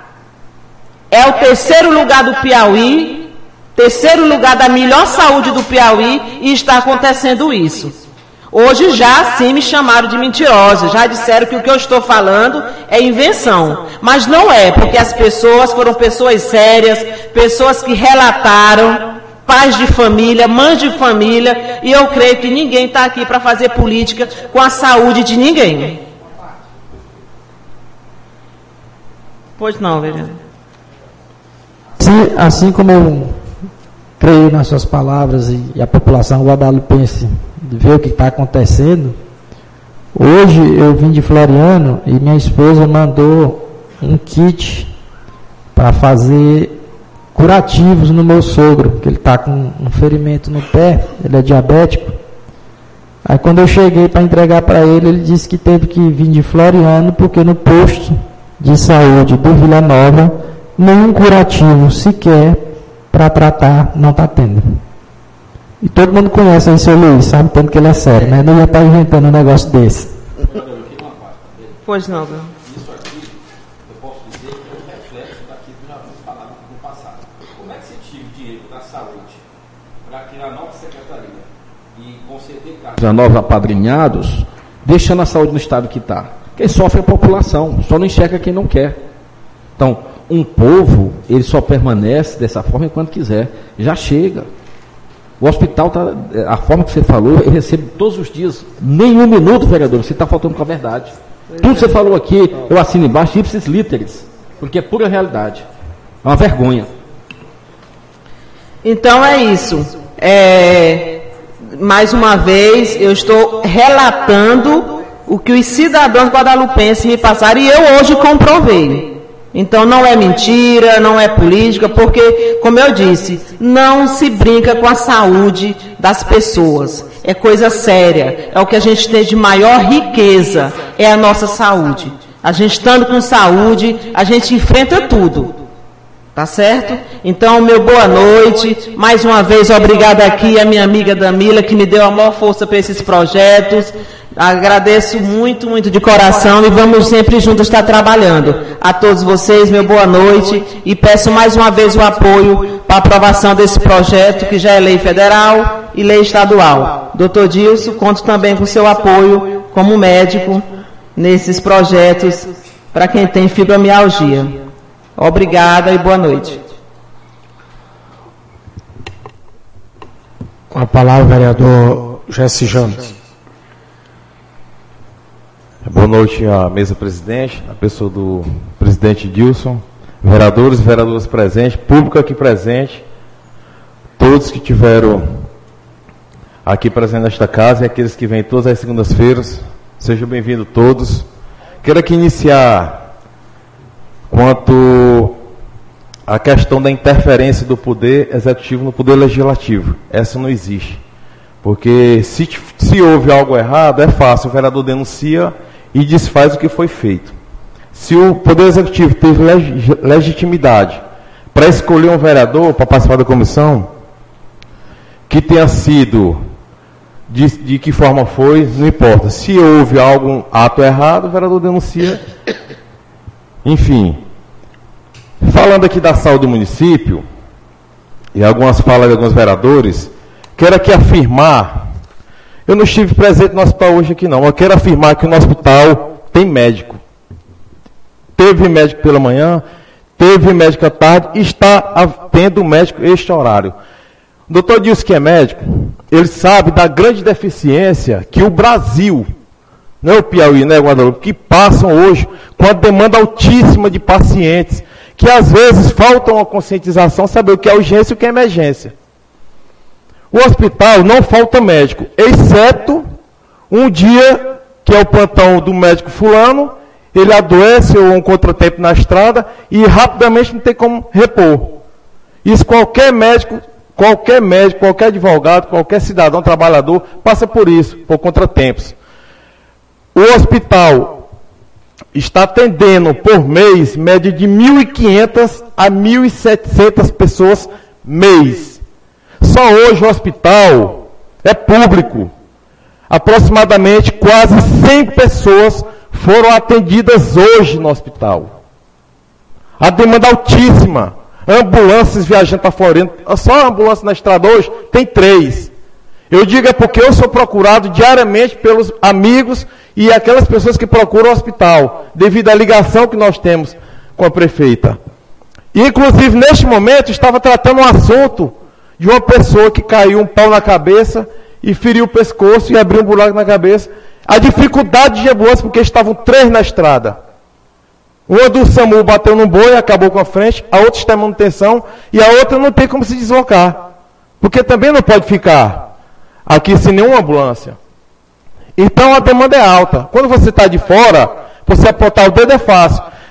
É o terceiro lugar do Piauí, terceiro lugar da melhor saúde do Piauí, e está acontecendo isso. Hoje já sim me chamaram de mentirosa, já disseram que o que eu estou falando é invenção. Mas não é, porque as pessoas foram pessoas sérias, pessoas que relataram, pais de família, mães de família, e eu creio que ninguém está aqui para fazer política com a saúde de ninguém. Pois não, vereador. Assim, assim como eu creio nas suas palavras e, e a população guadalupense vê o que está acontecendo, hoje eu vim de Floriano e minha esposa mandou um kit para fazer curativos no meu sogro, que ele está com um ferimento no pé, ele é diabético. Aí quando eu cheguei para entregar para ele, ele disse que teve que vir de Floriano, porque no posto de saúde do Vila Nova, nenhum curativo sequer para tratar não está tendo. E todo mundo conhece aí o seu Luiz, sabe tanto que ele é sério, né? Não ia estar inventando um negócio desse. Pois não, meu. Isso aqui, eu posso dizer que é um reflexo daquilo que já foi falado no passado. Como é que se tira o dinheiro da saúde para criar nova secretaria e conceder cargos a novos apadrinhados, deixando a saúde no estado que está? Quem sofre é a população, só não enxerga quem não quer. Então, um povo, ele só permanece dessa forma enquanto quiser. Já chega. O hospital, tá, a forma que você falou, eu recebo todos os dias, nem um minuto, vereador, você está faltando com a verdade. Tudo que você falou aqui, eu assino embaixo, ipsis literis, porque é pura realidade. É uma vergonha. Então é isso. É, mais uma vez, eu estou relatando o que os cidadãos guadalupenses me passaram e eu hoje comprovei. Então não é mentira, não é política, porque, como eu disse, não se brinca com a saúde das pessoas. É coisa séria. É o que a gente tem de maior riqueza, é a nossa saúde. A gente estando com saúde, a gente enfrenta tudo. Tá certo? Então, meu boa noite. Mais uma vez, obrigada aqui a minha amiga Damila, que me deu a maior força para esses projetos. Agradeço muito, muito de coração e vamos sempre juntos estar trabalhando. A todos vocês, meu boa noite e peço mais uma vez o apoio para a aprovação desse projeto, que já é lei federal e lei estadual. doutor Dilson, conto também com seu apoio como médico nesses projetos para quem tem fibromialgia. Obrigada e boa noite. Com a palavra, o vereador Jesse James. Boa noite à mesa presidente, a pessoa do presidente Dilson, vereadores e vereadoras presentes, público aqui presente, todos que tiveram aqui presente nesta casa e aqueles que vêm todas as segundas-feiras, sejam bem-vindos todos. Quero aqui iniciar quanto à questão da interferência do poder executivo no poder legislativo. Essa não existe. Porque se, se houve algo errado, é fácil, o vereador denuncia e desfaz o que foi feito. Se o Poder Executivo teve leg legitimidade para escolher um vereador para participar da comissão, que tenha sido, de, de que forma foi, não importa. Se houve algum ato errado, o vereador denuncia. Enfim, falando aqui da saúde do município, e algumas falas de alguns vereadores, quero aqui afirmar, eu não estive presente no hospital hoje aqui não, eu quero afirmar que no hospital tem médico. Teve médico pela manhã, teve médico à tarde, e está tendo médico este horário. O doutor Dilson, que é médico, ele sabe da grande deficiência que o Brasil, não é o Piauí, não é o Guadalupe, que passam hoje com a demanda altíssima de pacientes, que às vezes falta uma conscientização, saber o que é urgência e o que é emergência. O hospital não falta médico, exceto um dia que é o plantão do médico fulano, ele adoece ou um contratempo na estrada e rapidamente não tem como repor. Isso qualquer médico, qualquer médico, qualquer advogado, qualquer cidadão, trabalhador, passa por isso, por contratempos. O hospital está atendendo por mês, média de mil e quinhentas a mil e setecentas pessoas mês. Só hoje o hospital é público. Aproximadamente quase cem pessoas foram atendidas hoje no hospital. A demanda altíssima. Ambulâncias viajando para Floriano. Só a ambulância na estrada hoje tem três. Eu digo é porque eu sou procurado diariamente pelos amigos e aquelas pessoas que procuram o hospital, devido à ligação que nós temos com a prefeita. E, inclusive, neste momento, estava tratando um assunto de uma pessoa que caiu um pau na cabeça e feriu o pescoço e abriu um buraco na cabeça. A dificuldade de ambulância, porque estavam três na estrada. Uma do SAMU bateu num boi e acabou com a frente, a outra está em manutenção e a outra não tem como se deslocar. Porque também não pode ficar aqui sem nenhuma ambulância. Então a demanda é alta. Quando você está de fora, você apontar o dedo é fácil.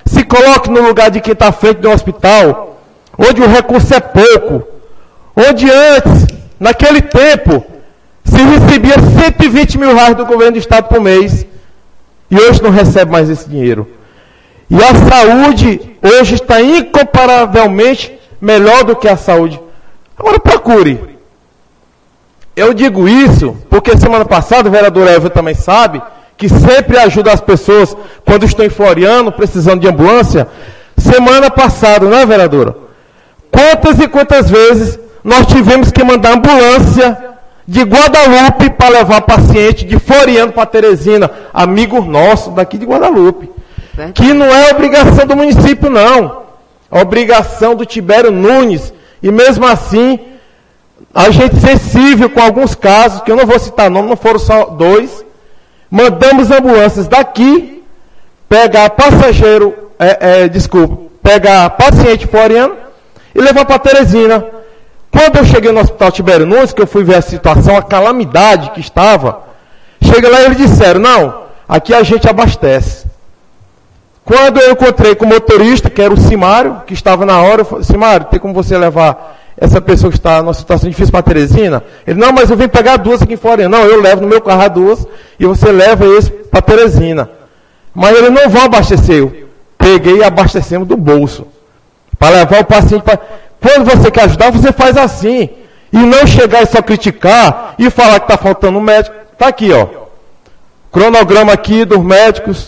se coloque no lugar de quem está à frente de um hospital, onde o recurso é pouco, onde antes, naquele tempo, se recebia cento e vinte mil reais do governo do estado por mês, e hoje não recebe mais esse dinheiro. E a saúde hoje está incomparavelmente melhor do que a saúde. Agora procure. Eu digo isso porque semana passada o vereador Elvio também sabe que sempre ajuda as pessoas quando estão em Floriano, precisando de ambulância. Semana passada, não é, vereadora? Quantas e quantas vezes nós tivemos que mandar ambulância de Guadalupe para levar paciente de Floriano para Teresina, amigo nosso daqui de Guadalupe. Que não é obrigação do município, não. É obrigação do Tibério Nunes. E mesmo assim, a gente sensível com alguns casos, que eu não vou citar nome, não foram só dois, mandamos ambulâncias daqui, pegar passageiro, é, é, desculpa, pegar paciente Floriano e levar para Teresina. Quando eu cheguei no hospital Tibério Nunes, que eu fui ver a situação, a calamidade que estava, cheguei lá e eles disseram, não, aqui a gente abastece. Quando eu encontrei com o motorista, que era o Simário, que estava na hora, eu falei, Simário, tem como você levar essa pessoa que está numa situação difícil para Teresina? Ele, não, mas eu vim pegar duas aqui em Floriano. Não, eu levo no meu carro as duas e você leva esse para Teresina. Mas eles não vão abastecer. Eu peguei e abastecemos do bolso. Para levar o paciente para... Quando você quer ajudar, você faz assim. E não chegar e só criticar e falar que está faltando um médico. Está aqui, ó. Cronograma aqui dos médicos.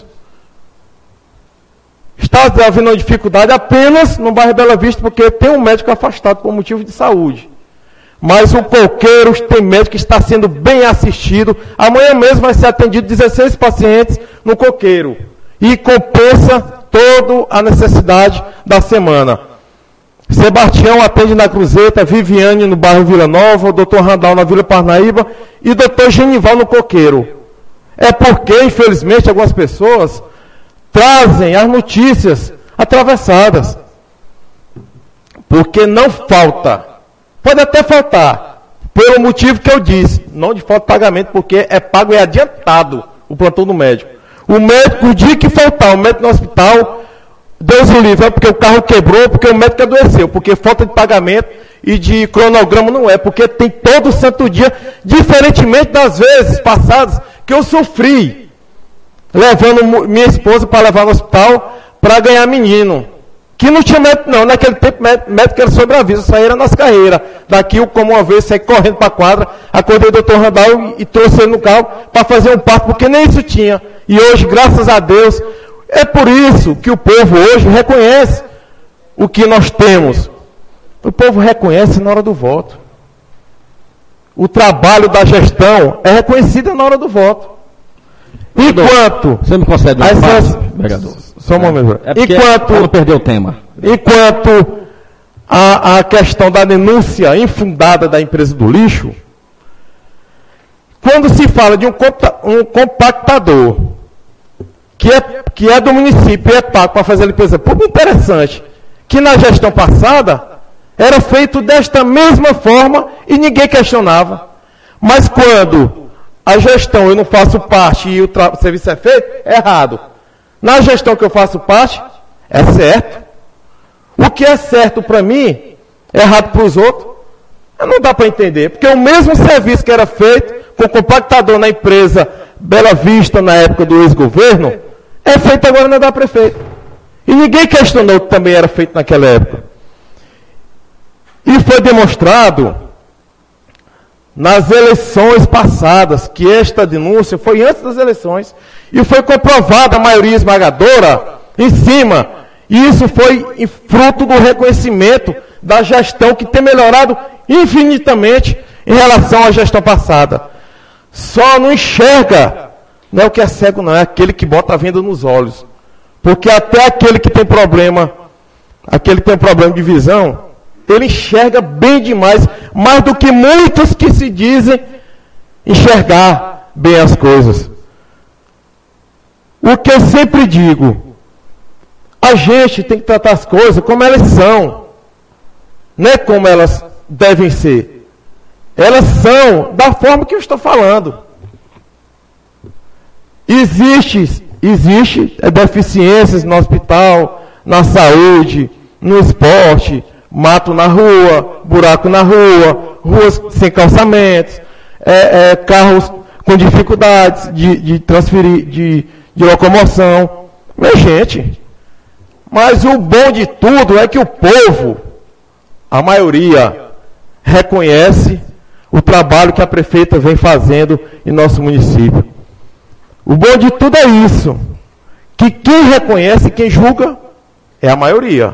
Está havendo uma dificuldade apenas no bairro Bela Vista, porque tem um médico afastado por motivo de saúde. Mas o Coqueiros tem médico que está sendo bem assistido. Amanhã mesmo vai ser atendido dezesseis pacientes no Coqueiro. E compensa toda a necessidade da semana. Sebastião atende na Cruzeta, Viviane no bairro Vila Nova, o doutor Randal na Vila Parnaíba e o doutor Genival no Coqueiro. É porque, infelizmente, algumas pessoas trazem as notícias atravessadas. Porque não falta. Pode até faltar. Pelo motivo que eu disse. Não de falta de pagamento, porque é pago e adiantado o plantão do médico. O médico, o dia que faltar, o médico no hospital, Deus o livre, é porque o carro quebrou, porque o médico adoeceu. Porque falta de pagamento e de cronograma não é. Porque tem todo santo dia, diferentemente das vezes passadas que eu sofri. Levando minha esposa para levar no hospital para ganhar menino. Que não tinha médico, não. Naquele tempo, médico era sobre aviso. Isso aí era nas carreiras. Daqui, eu, como uma vez, saí correndo para a quadra, acordei o doutor Randal e, e trouxe ele no carro para fazer um parto, porque nem isso tinha. E hoje, graças a Deus, é por isso que o povo hoje reconhece o que nós temos. O povo reconhece na hora do voto. O trabalho da gestão é reconhecido na hora do voto. Enquanto... Você me concede um essas, vereador? Só um momento. É porque enquanto, não perdeu o tema. Enquanto a, a questão da denúncia infundada da empresa do lixo, quando se fala de um, um compactador que é, que é do município e é pago para fazer a limpeza pública, interessante, que na gestão passada era feito desta mesma forma e ninguém questionava. Mas quando a gestão eu não faço parte e o, o serviço é feito, é errado. Na gestão que eu faço parte, é certo. O que é certo para mim, é errado para os outros. Não dá para entender. Porque o mesmo serviço que era feito com o compactador na empresa Bela Vista, na época do ex-governo, é feito agora na da prefeito. E ninguém questionou que também era feito naquela época. E foi demonstrado nas eleições passadas, que esta denúncia foi antes das eleições, e foi comprovada a maioria esmagadora em cima. E isso foi fruto do reconhecimento da gestão que tem melhorado infinitamente em relação à gestão passada. Só não enxerga, não é o que é cego não, é aquele que bota a venda nos olhos. Porque até aquele que tem problema, aquele que tem problema de visão, ele enxerga bem demais, mais do que muitos que se dizem enxergar bem as coisas. O que eu sempre digo, a gente tem que tratar as coisas como elas são, não é como elas devem ser. Elas são da forma que eu estou falando. Existe Existem deficiências no hospital, na saúde, no esporte, mato na rua, buraco na rua, ruas sem calçamentos, é, é, carros com dificuldades de, de transferir, de, de locomoção. Minha gente, mas o bom de tudo é que o povo, a maioria, reconhece o trabalho que a prefeita vem fazendo em nosso município. O bom de tudo é isso, que quem reconhece, quem julga, é a maioria.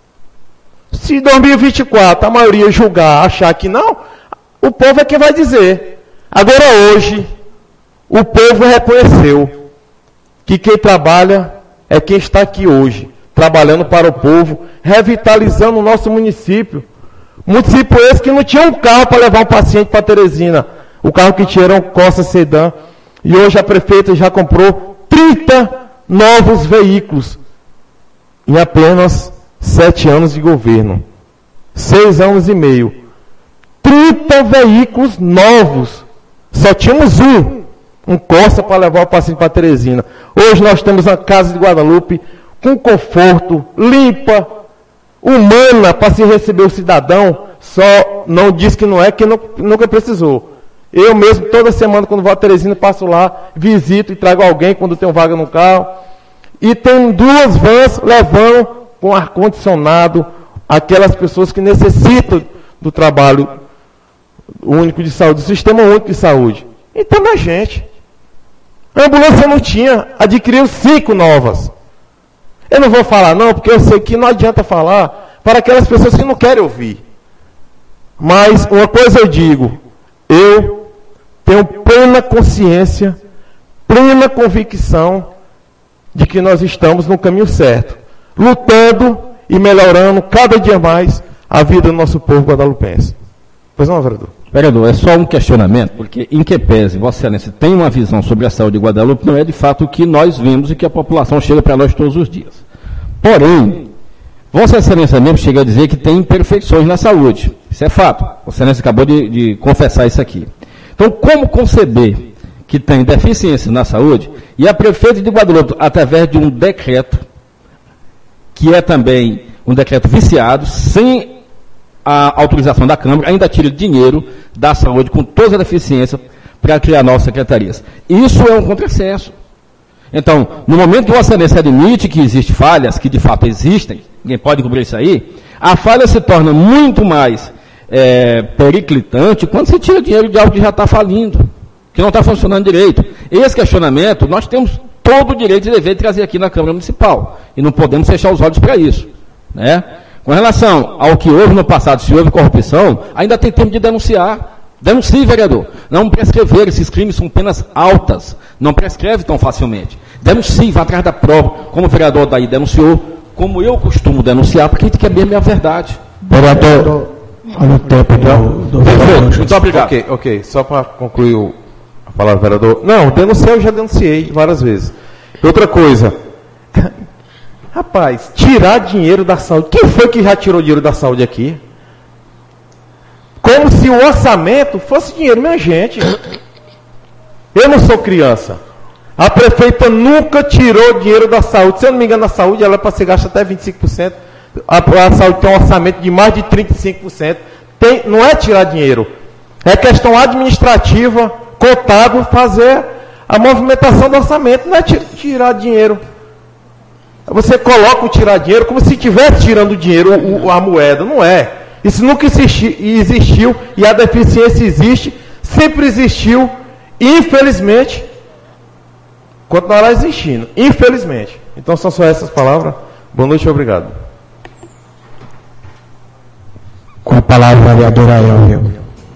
Se em dois mil e vinte e quatro a maioria julgar, achar que não, o povo é quem vai dizer. Agora hoje, o povo reconheceu que quem trabalha é quem está aqui hoje, trabalhando para o povo, revitalizando o nosso município. Município esse que não tinha um carro para levar um paciente para Teresina. O carro que tinha era um Corsa Sedan. E hoje a prefeita já comprou trinta novos veículos em apenas sete anos de governo. Seis anos e meio. trinta veículos novos. Só tínhamos um. Um Corsa para levar o paciente para Teresina. Hoje nós temos a Casa de Guadalupe com conforto, limpa, humana para se receber o cidadão. Só não diz que não é, que não, nunca precisou. Eu mesmo, toda semana, quando vou a Teresina, passo lá, visito e trago alguém quando tenho vaga no carro. E tem duas vans levando com ar-condicionado aquelas pessoas que necessitam do trabalho único de saúde, do sistema único de saúde. Então, minha gente, a ambulância não tinha, adquiriu cinco novas. Eu não vou falar não, porque eu sei que não adianta falar para aquelas pessoas que não querem ouvir. Mas uma coisa eu digo, eu tenho plena consciência, plena convicção de que nós estamos no caminho certo, lutando e melhorando cada dia mais a vida do nosso povo guadalupense. Pois não, vereador? Vereador, é só um questionamento, porque em que pese Vossa Excelência tem uma visão sobre a saúde de Guadalupe, não é de fato o que nós vimos e que a população chega para nós todos os dias. Porém, Vossa Excelência mesmo chega a dizer que tem imperfeições na saúde. Isso é fato. Vossa Excelência acabou de, de confessar isso aqui. Então, como conceber que tem deficiência na saúde e a prefeita de Guadalupe, através de um decreto, que é também um decreto viciado, sem a autorização da Câmara, ainda tira dinheiro da saúde com todas as deficiências para criar novas secretarias. Isso é um contrassenso. Então, no momento que Vossa Excelência admite que existem falhas, que de fato existem, ninguém pode cobrir isso aí, a falha se torna muito mais é, periclitante quando se tira dinheiro de algo que já está falindo, que não está funcionando direito. Esse questionamento, nós temos todo o direito e dever de trazer aqui na Câmara Municipal, e não podemos fechar os olhos para isso, né? Com relação ao que houve no passado, se houve corrupção, ainda tem tempo de denunciar. Denuncie, vereador. Não prescrever, esses crimes são penas altas. Não prescreve tão facilmente. Denuncie, vá atrás da prova, como o vereador daí denunciou, como eu costumo denunciar, porque a gente quer mesmo a verdade. Vereador, olha o tempo do, do vereador. Muito obrigado. Ok, ok. Só para concluir o, a palavra do vereador. Não, denunciar eu já denunciei várias vezes. Outra coisa. Rapaz, tirar dinheiro da saúde. Quem foi que já tirou dinheiro da saúde aqui? Como se o orçamento fosse dinheiro, minha gente. Eu não sou criança. A prefeita nunca tirou dinheiro da saúde. Se eu não me engano, a saúde ela é para ser gasta até vinte e cinco por cento. A, a saúde tem um orçamento de mais de trinta e cinco por cento. Tem, não é tirar dinheiro. É questão administrativa, contábil, fazer a movimentação do orçamento. Não é tirar dinheiro. Você coloca o tirar dinheiro como se estivesse tirando dinheiro, o, a moeda. Não é. Isso nunca existiu, existiu e a deficiência existe, sempre existiu, e infelizmente, continuará existindo. Infelizmente. Então são só essas palavras. Boa noite e obrigado. Com a palavra, vereadora Elvio.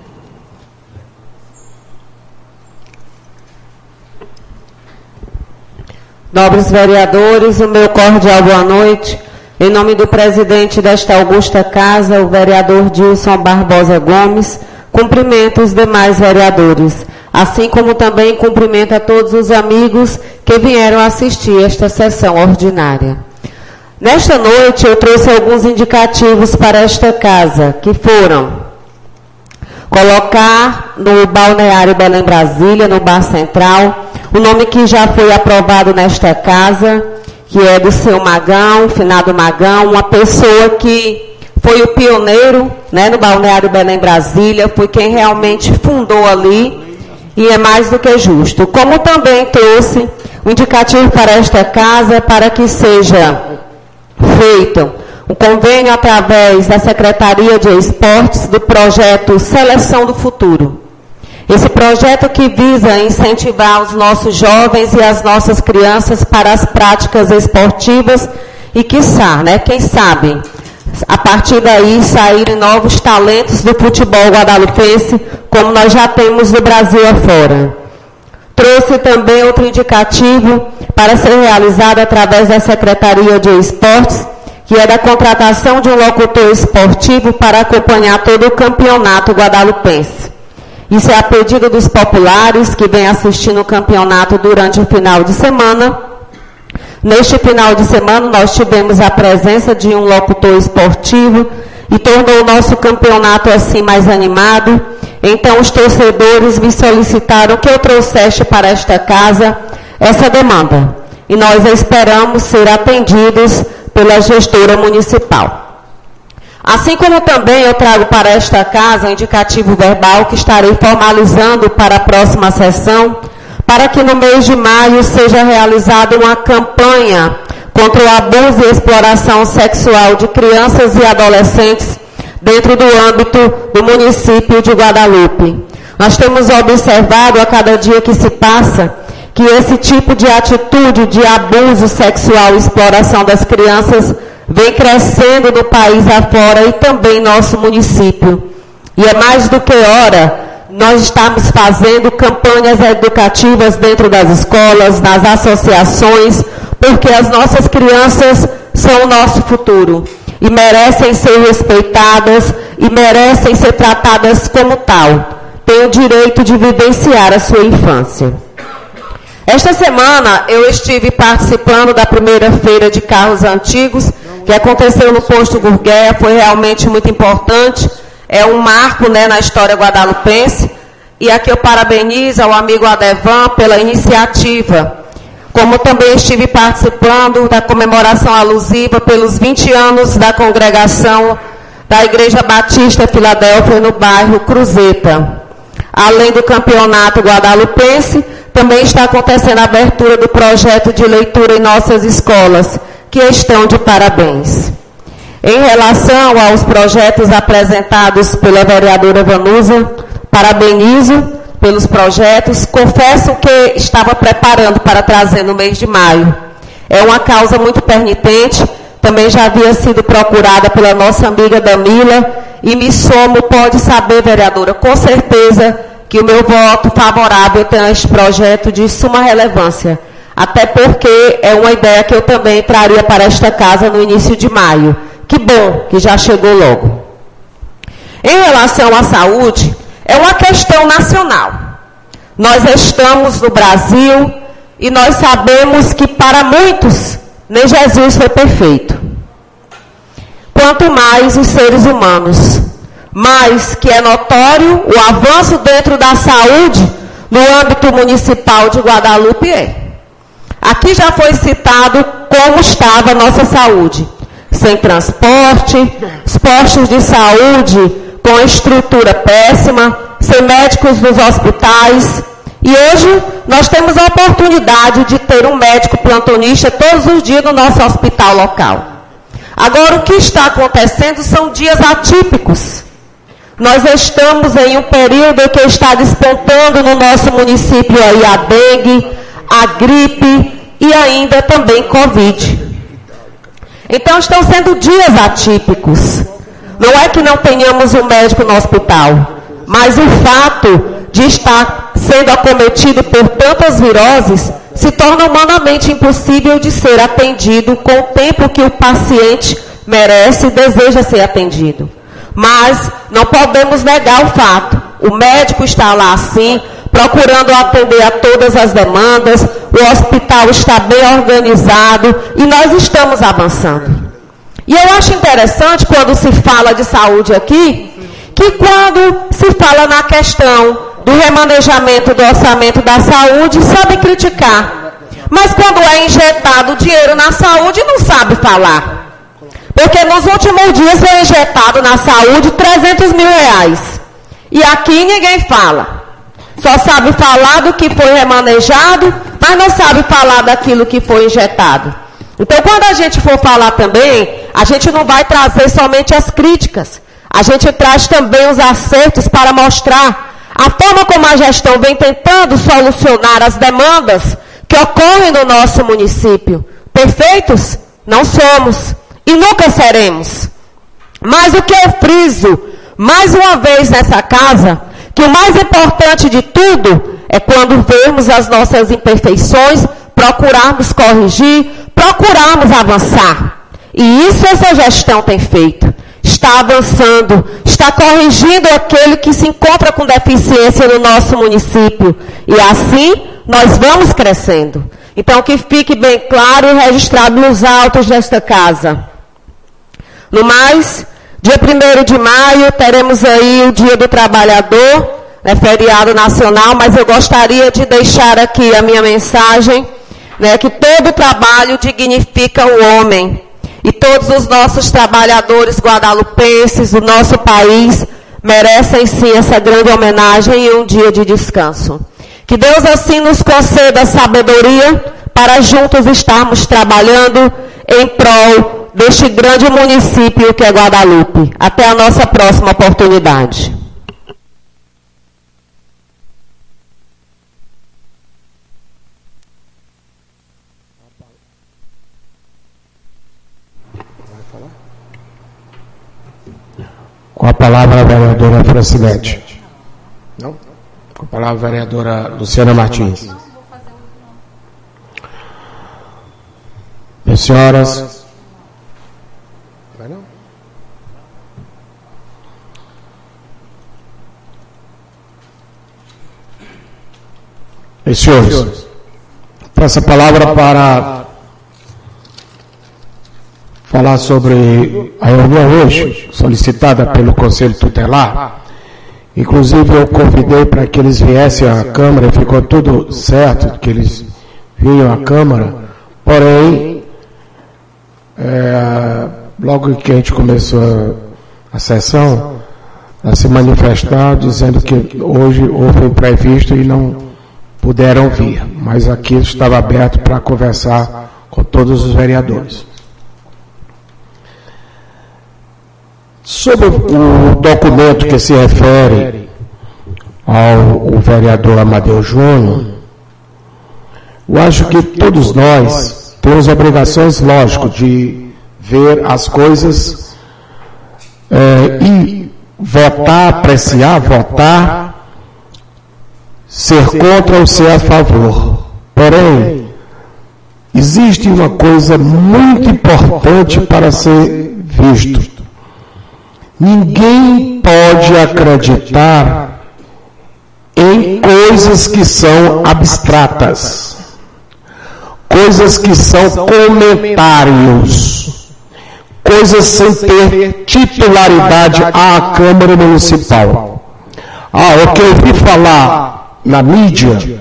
Nobres vereadores, o meu cordial boa noite. Em nome do presidente desta augusta casa, o vereador Dilson Barbosa Gomes, cumprimento os demais vereadores, assim como também cumprimento a todos os amigos que vieram assistir esta sessão ordinária. Nesta noite eu trouxe alguns indicativos para esta casa, que foram colocar no Balneário Belém Brasília, no Bar Central, o nome que já foi aprovado nesta casa, que é do seu Magão, finado Magão, uma pessoa que foi o pioneiro, né, no Balneário Belém, Brasília, foi quem realmente fundou ali, e é mais do que justo. Como também trouxe o indicativo para esta casa, para que seja feito um convênio através da Secretaria de Esportes do projeto Seleção do Futuro. Esse projeto que visa incentivar os nossos jovens e as nossas crianças para as práticas esportivas e, quiçá, né, quem sabe, a partir daí saírem novos talentos do futebol guadalupense, como nós já temos no Brasil afora. Trouxe também outro indicativo para ser realizado através da Secretaria de Esportes, que é da contratação de um locutor esportivo para acompanhar todo o campeonato guadalupense. Isso é a pedido dos populares que vêm assistindo o campeonato durante o final de semana. Neste final de semana, nós tivemos a presença de um locutor esportivo e tornou o nosso campeonato assim mais animado. Então, os torcedores me solicitaram que eu trouxesse para esta casa essa demanda. E nós esperamos ser atendidos pela gestora municipal. Assim como também eu trago para esta casa um indicativo verbal que estarei formalizando para a próxima sessão, para que no mês de maio seja realizada uma campanha contra o abuso e exploração sexual de crianças e adolescentes dentro do âmbito do município de Guadalupe. Nós temos observado a cada dia que se passa que esse tipo de atitude de abuso sexual e exploração das crianças vem crescendo no país afora e também em nosso município. E é mais do que hora nós estamos fazendo campanhas educativas dentro das escolas, nas associações, porque as nossas crianças são o nosso futuro e merecem ser respeitadas e merecem ser tratadas como tal. Têm o direito de vivenciar a sua infância. Esta semana eu estive participando da primeira feira de carros antigos, que aconteceu no posto Gurgueia, foi realmente muito importante, é um marco, né, na história guadalupense, e aqui eu parabenizo ao amigo Adevan pela iniciativa, como também estive participando da comemoração alusiva pelos vinte anos da congregação da Igreja Batista Filadélfia no bairro Cruzeta. Além do campeonato guadalupense, também está acontecendo a abertura do projeto de leitura em nossas escolas, que estão de parabéns. Em relação aos projetos apresentados pela vereadora Vanusa, parabenizo pelos projetos, confesso que estava preparando para trazer no mês de maio. É uma causa muito pertinente, também já havia sido procurada pela nossa amiga Damila, e me somo, pode saber, vereadora, com certeza que o meu voto favorável tem a este projeto de suma relevância, até porque é uma ideia que eu também traria para esta casa no início de maio. Que bom que já chegou logo. Em relação à saúde, é uma questão nacional. Nós estamos no Brasil e nós sabemos que para muitos nem Jesus foi perfeito. Quanto mais os seres humanos. Mas que é notório o avanço dentro da saúde no âmbito municipal de Guadalupe é. Aqui já foi citado como estava a nossa saúde. Sem transporte, os postos de saúde com estrutura péssima, sem médicos nos hospitais. E hoje nós temos a oportunidade de ter um médico plantonista todos os dias no nosso hospital local. Agora, o que está acontecendo são dias atípicos. Nós estamos em um período em que está despontando no nosso município aí a dengue, a gripe e ainda também Covid. Então, estão sendo dias atípicos. Não é que não tenhamos um médico no hospital, mas o fato de estar sendo acometido por tantas viroses se torna humanamente impossível de ser atendido com o tempo que o paciente merece e deseja ser atendido. Mas não podemos negar o fato. O médico está lá assim, procurando atender a todas as demandas, o hospital está bem organizado e nós estamos avançando. E eu acho interessante quando se fala de saúde aqui, que quando se fala na questão do remanejamento do orçamento da saúde sabe criticar. Mas quando é injetado dinheiro na saúde, não sabe falar. Porque nos últimos dias foi injetado na saúde trezentos mil reais. E aqui ninguém fala. Só sabe falar do que foi remanejado, mas não sabe falar daquilo que foi injetado. Então, quando a gente for falar também, a gente não vai trazer somente as críticas. A gente traz também os acertos para mostrar a forma como a gestão vem tentando solucionar as demandas que ocorrem no nosso município. Perfeitos? Não somos. E nunca seremos. Mas o que eu friso, mais uma vez nessa casa, que o mais importante de tudo é quando vermos as nossas imperfeições, procurarmos corrigir, procurarmos avançar. E isso essa gestão tem feito. Está avançando, está corrigindo aquele que se encontra com deficiência no nosso município. E assim nós vamos crescendo. Então que fique bem claro e registrado nos autos desta casa. No mais, dia primeiro de maio, teremos aí o Dia do Trabalhador, né, feriado nacional, mas eu gostaria de deixar aqui a minha mensagem, né, que todo trabalho dignifica o homem. E todos os nossos trabalhadores guadalupenses do nosso país merecem sim essa grande homenagem e um dia de descanso. Que Deus assim nos conceda sabedoria para juntos estarmos trabalhando em prol deste grande município que é Guadalupe. Até a nossa próxima oportunidade. Com a palavra a vereadora Francilete. Não? Com a palavra a vereadora Luciana Martins. Minhas senhoras. Vai não? Meus senhores, passo a palavra para falar sobre a reunião hoje, solicitada pelo Conselho Tutelar. Inclusive, eu convidei para que eles viessem à Câmara, ficou tudo certo, que eles vinham à Câmara, porém, é, logo que a gente começou a, a sessão, a se manifestar, dizendo que hoje houve imprevisto e não puderam vir, mas aqui estava aberto para conversar com todos os vereadores. Sobre o documento que se refere ao, ao vereador Amadeu Júnior, eu acho que todos nós temos obrigações, lógico, de ver as coisas é, e votar, apreciar, votar, ser contra ou ser a favor. Porém, existe uma coisa muito importante para ser visto. Ninguém pode acreditar em coisas que são abstratas, coisas que são comentários, coisas sem ter titularidade à Câmara Municipal. Ah, o que eu ouvi falar na mídia,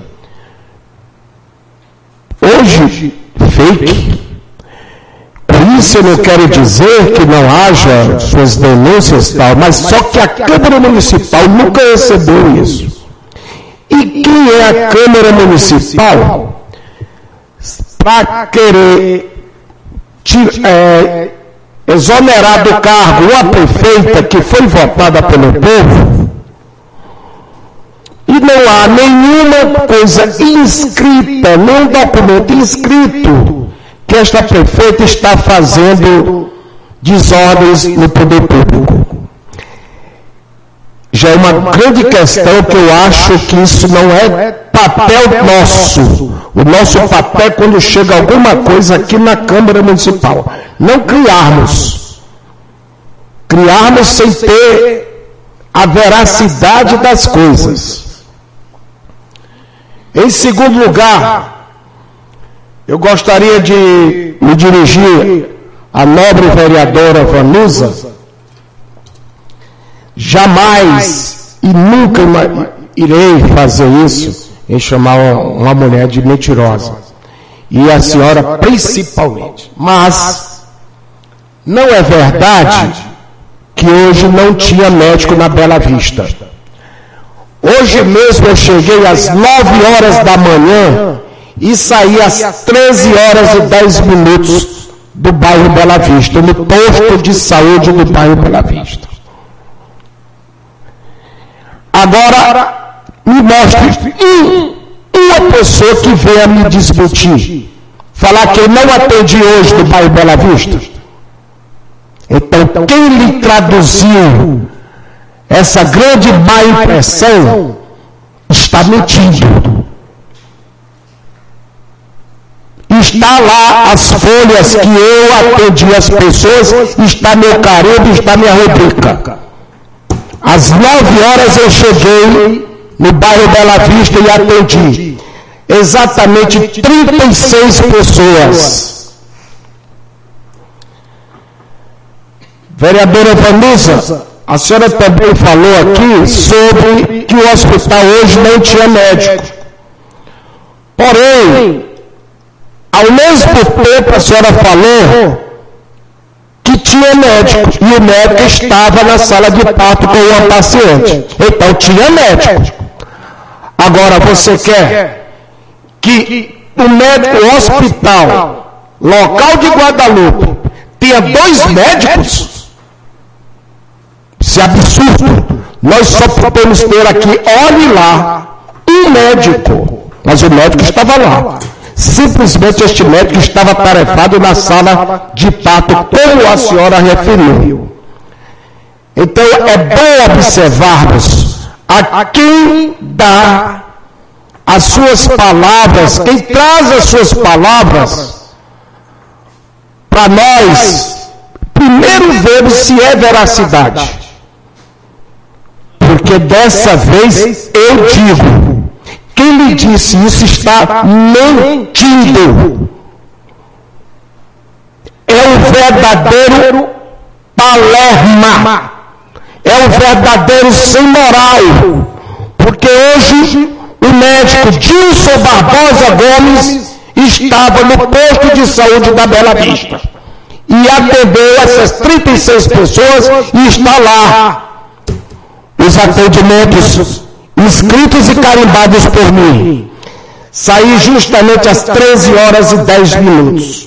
hoje, fake. Por isso eu não quero dizer que não haja suas denúncias e tal, mas só que a Câmara Municipal nunca recebeu isso. E quem é a Câmara Municipal para querer é, exonerar do cargo uma prefeita que foi votada pelo povo? E não há nenhuma coisa inscrita, nenhum documento inscrito que esta prefeita está fazendo desordens no poder público. Já é uma grande questão que eu acho que isso não é papel nosso. O nosso papel é quando chega alguma coisa aqui na Câmara Municipal. Não criarmos. Criarmos sem ter a veracidade das coisas. Em segundo lugar, eu gostaria de me dirigir à nobre vereadora Vanusa. Jamais e nunca irei fazer isso em chamar uma mulher de mentirosa. E a senhora principalmente. Mas não é verdade que hoje não tinha médico na Bela Vista. Hoje mesmo eu cheguei às nove horas da manhã e saí às treze horas e dez minutos do bairro Bela Vista, no posto de saúde do bairro Bela Vista. Agora, me mostre um, uma pessoa que venha me discutir, falar que eu não atendi hoje no bairro Bela Vista. Então, quem lhe traduziu essa grande má impressão está mentindo. Está lá as folhas que eu atendi as pessoas, está meu carimbo, está minha rubrica. Às nove horas eu cheguei no bairro Bela Vista e atendi exatamente trinta e seis pessoas. Vereadora Vanusa, a senhora também falou aqui sobre que o hospital hoje não tinha médico. Porém, ao mesmo tempo a senhora falou que tinha médico, e o médico estava na sala de parto com uma paciente. Então tinha médico. Agora você quer que o médico, o hospital local de Guadalupe, tenha dois médicos? Isso é absurdo. Nós só podemos ter aqui, olhe lá, um médico. Mas o médico estava lá. Simplesmente este médico estava atarefado na sala de parto, como a senhora referiu. Então é bom observarmos a quem dá as suas palavras, quem traz as suas palavras para nós, primeiro vemos se é veracidade. Porque dessa vez eu digo, quem lhe disse isso está mentindo. É o verdadeiro palerma. É o verdadeiro sem moral. Porque hoje o médico Dilson Barbosa Gomes estava no posto de saúde da Bela Vista. E atendeu essas trinta e seis pessoas e está lá. Os atendimentos inscritos e carimbados por mim. Saí justamente às treze horas e dez minutos.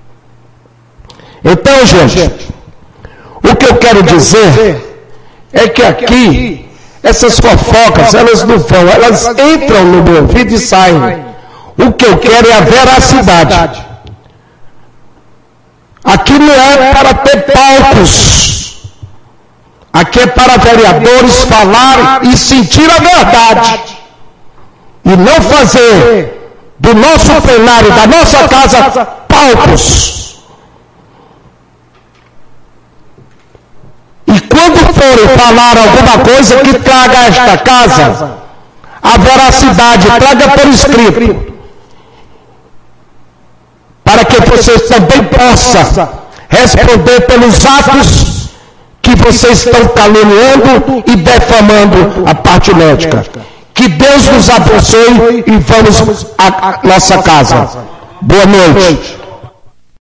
Então, gente, o que eu quero dizer é que aqui, essas fofocas, elas não vão, elas entram no meu ouvido e saem. O que eu quero é a veracidade. Aqui não é para ter palcos. Aqui é para vereadores falar e sentir a verdade. E não fazer do nosso plenário, da nossa casa, palcos. E quando forem falar alguma coisa que traga a esta casa a veracidade, traga por escrito. Para que vocês também possam responder pelos atos que vocês estão caluniando e defamando a parte médica. Que Deus nos abençoe e vamos à nossa casa. Boa noite.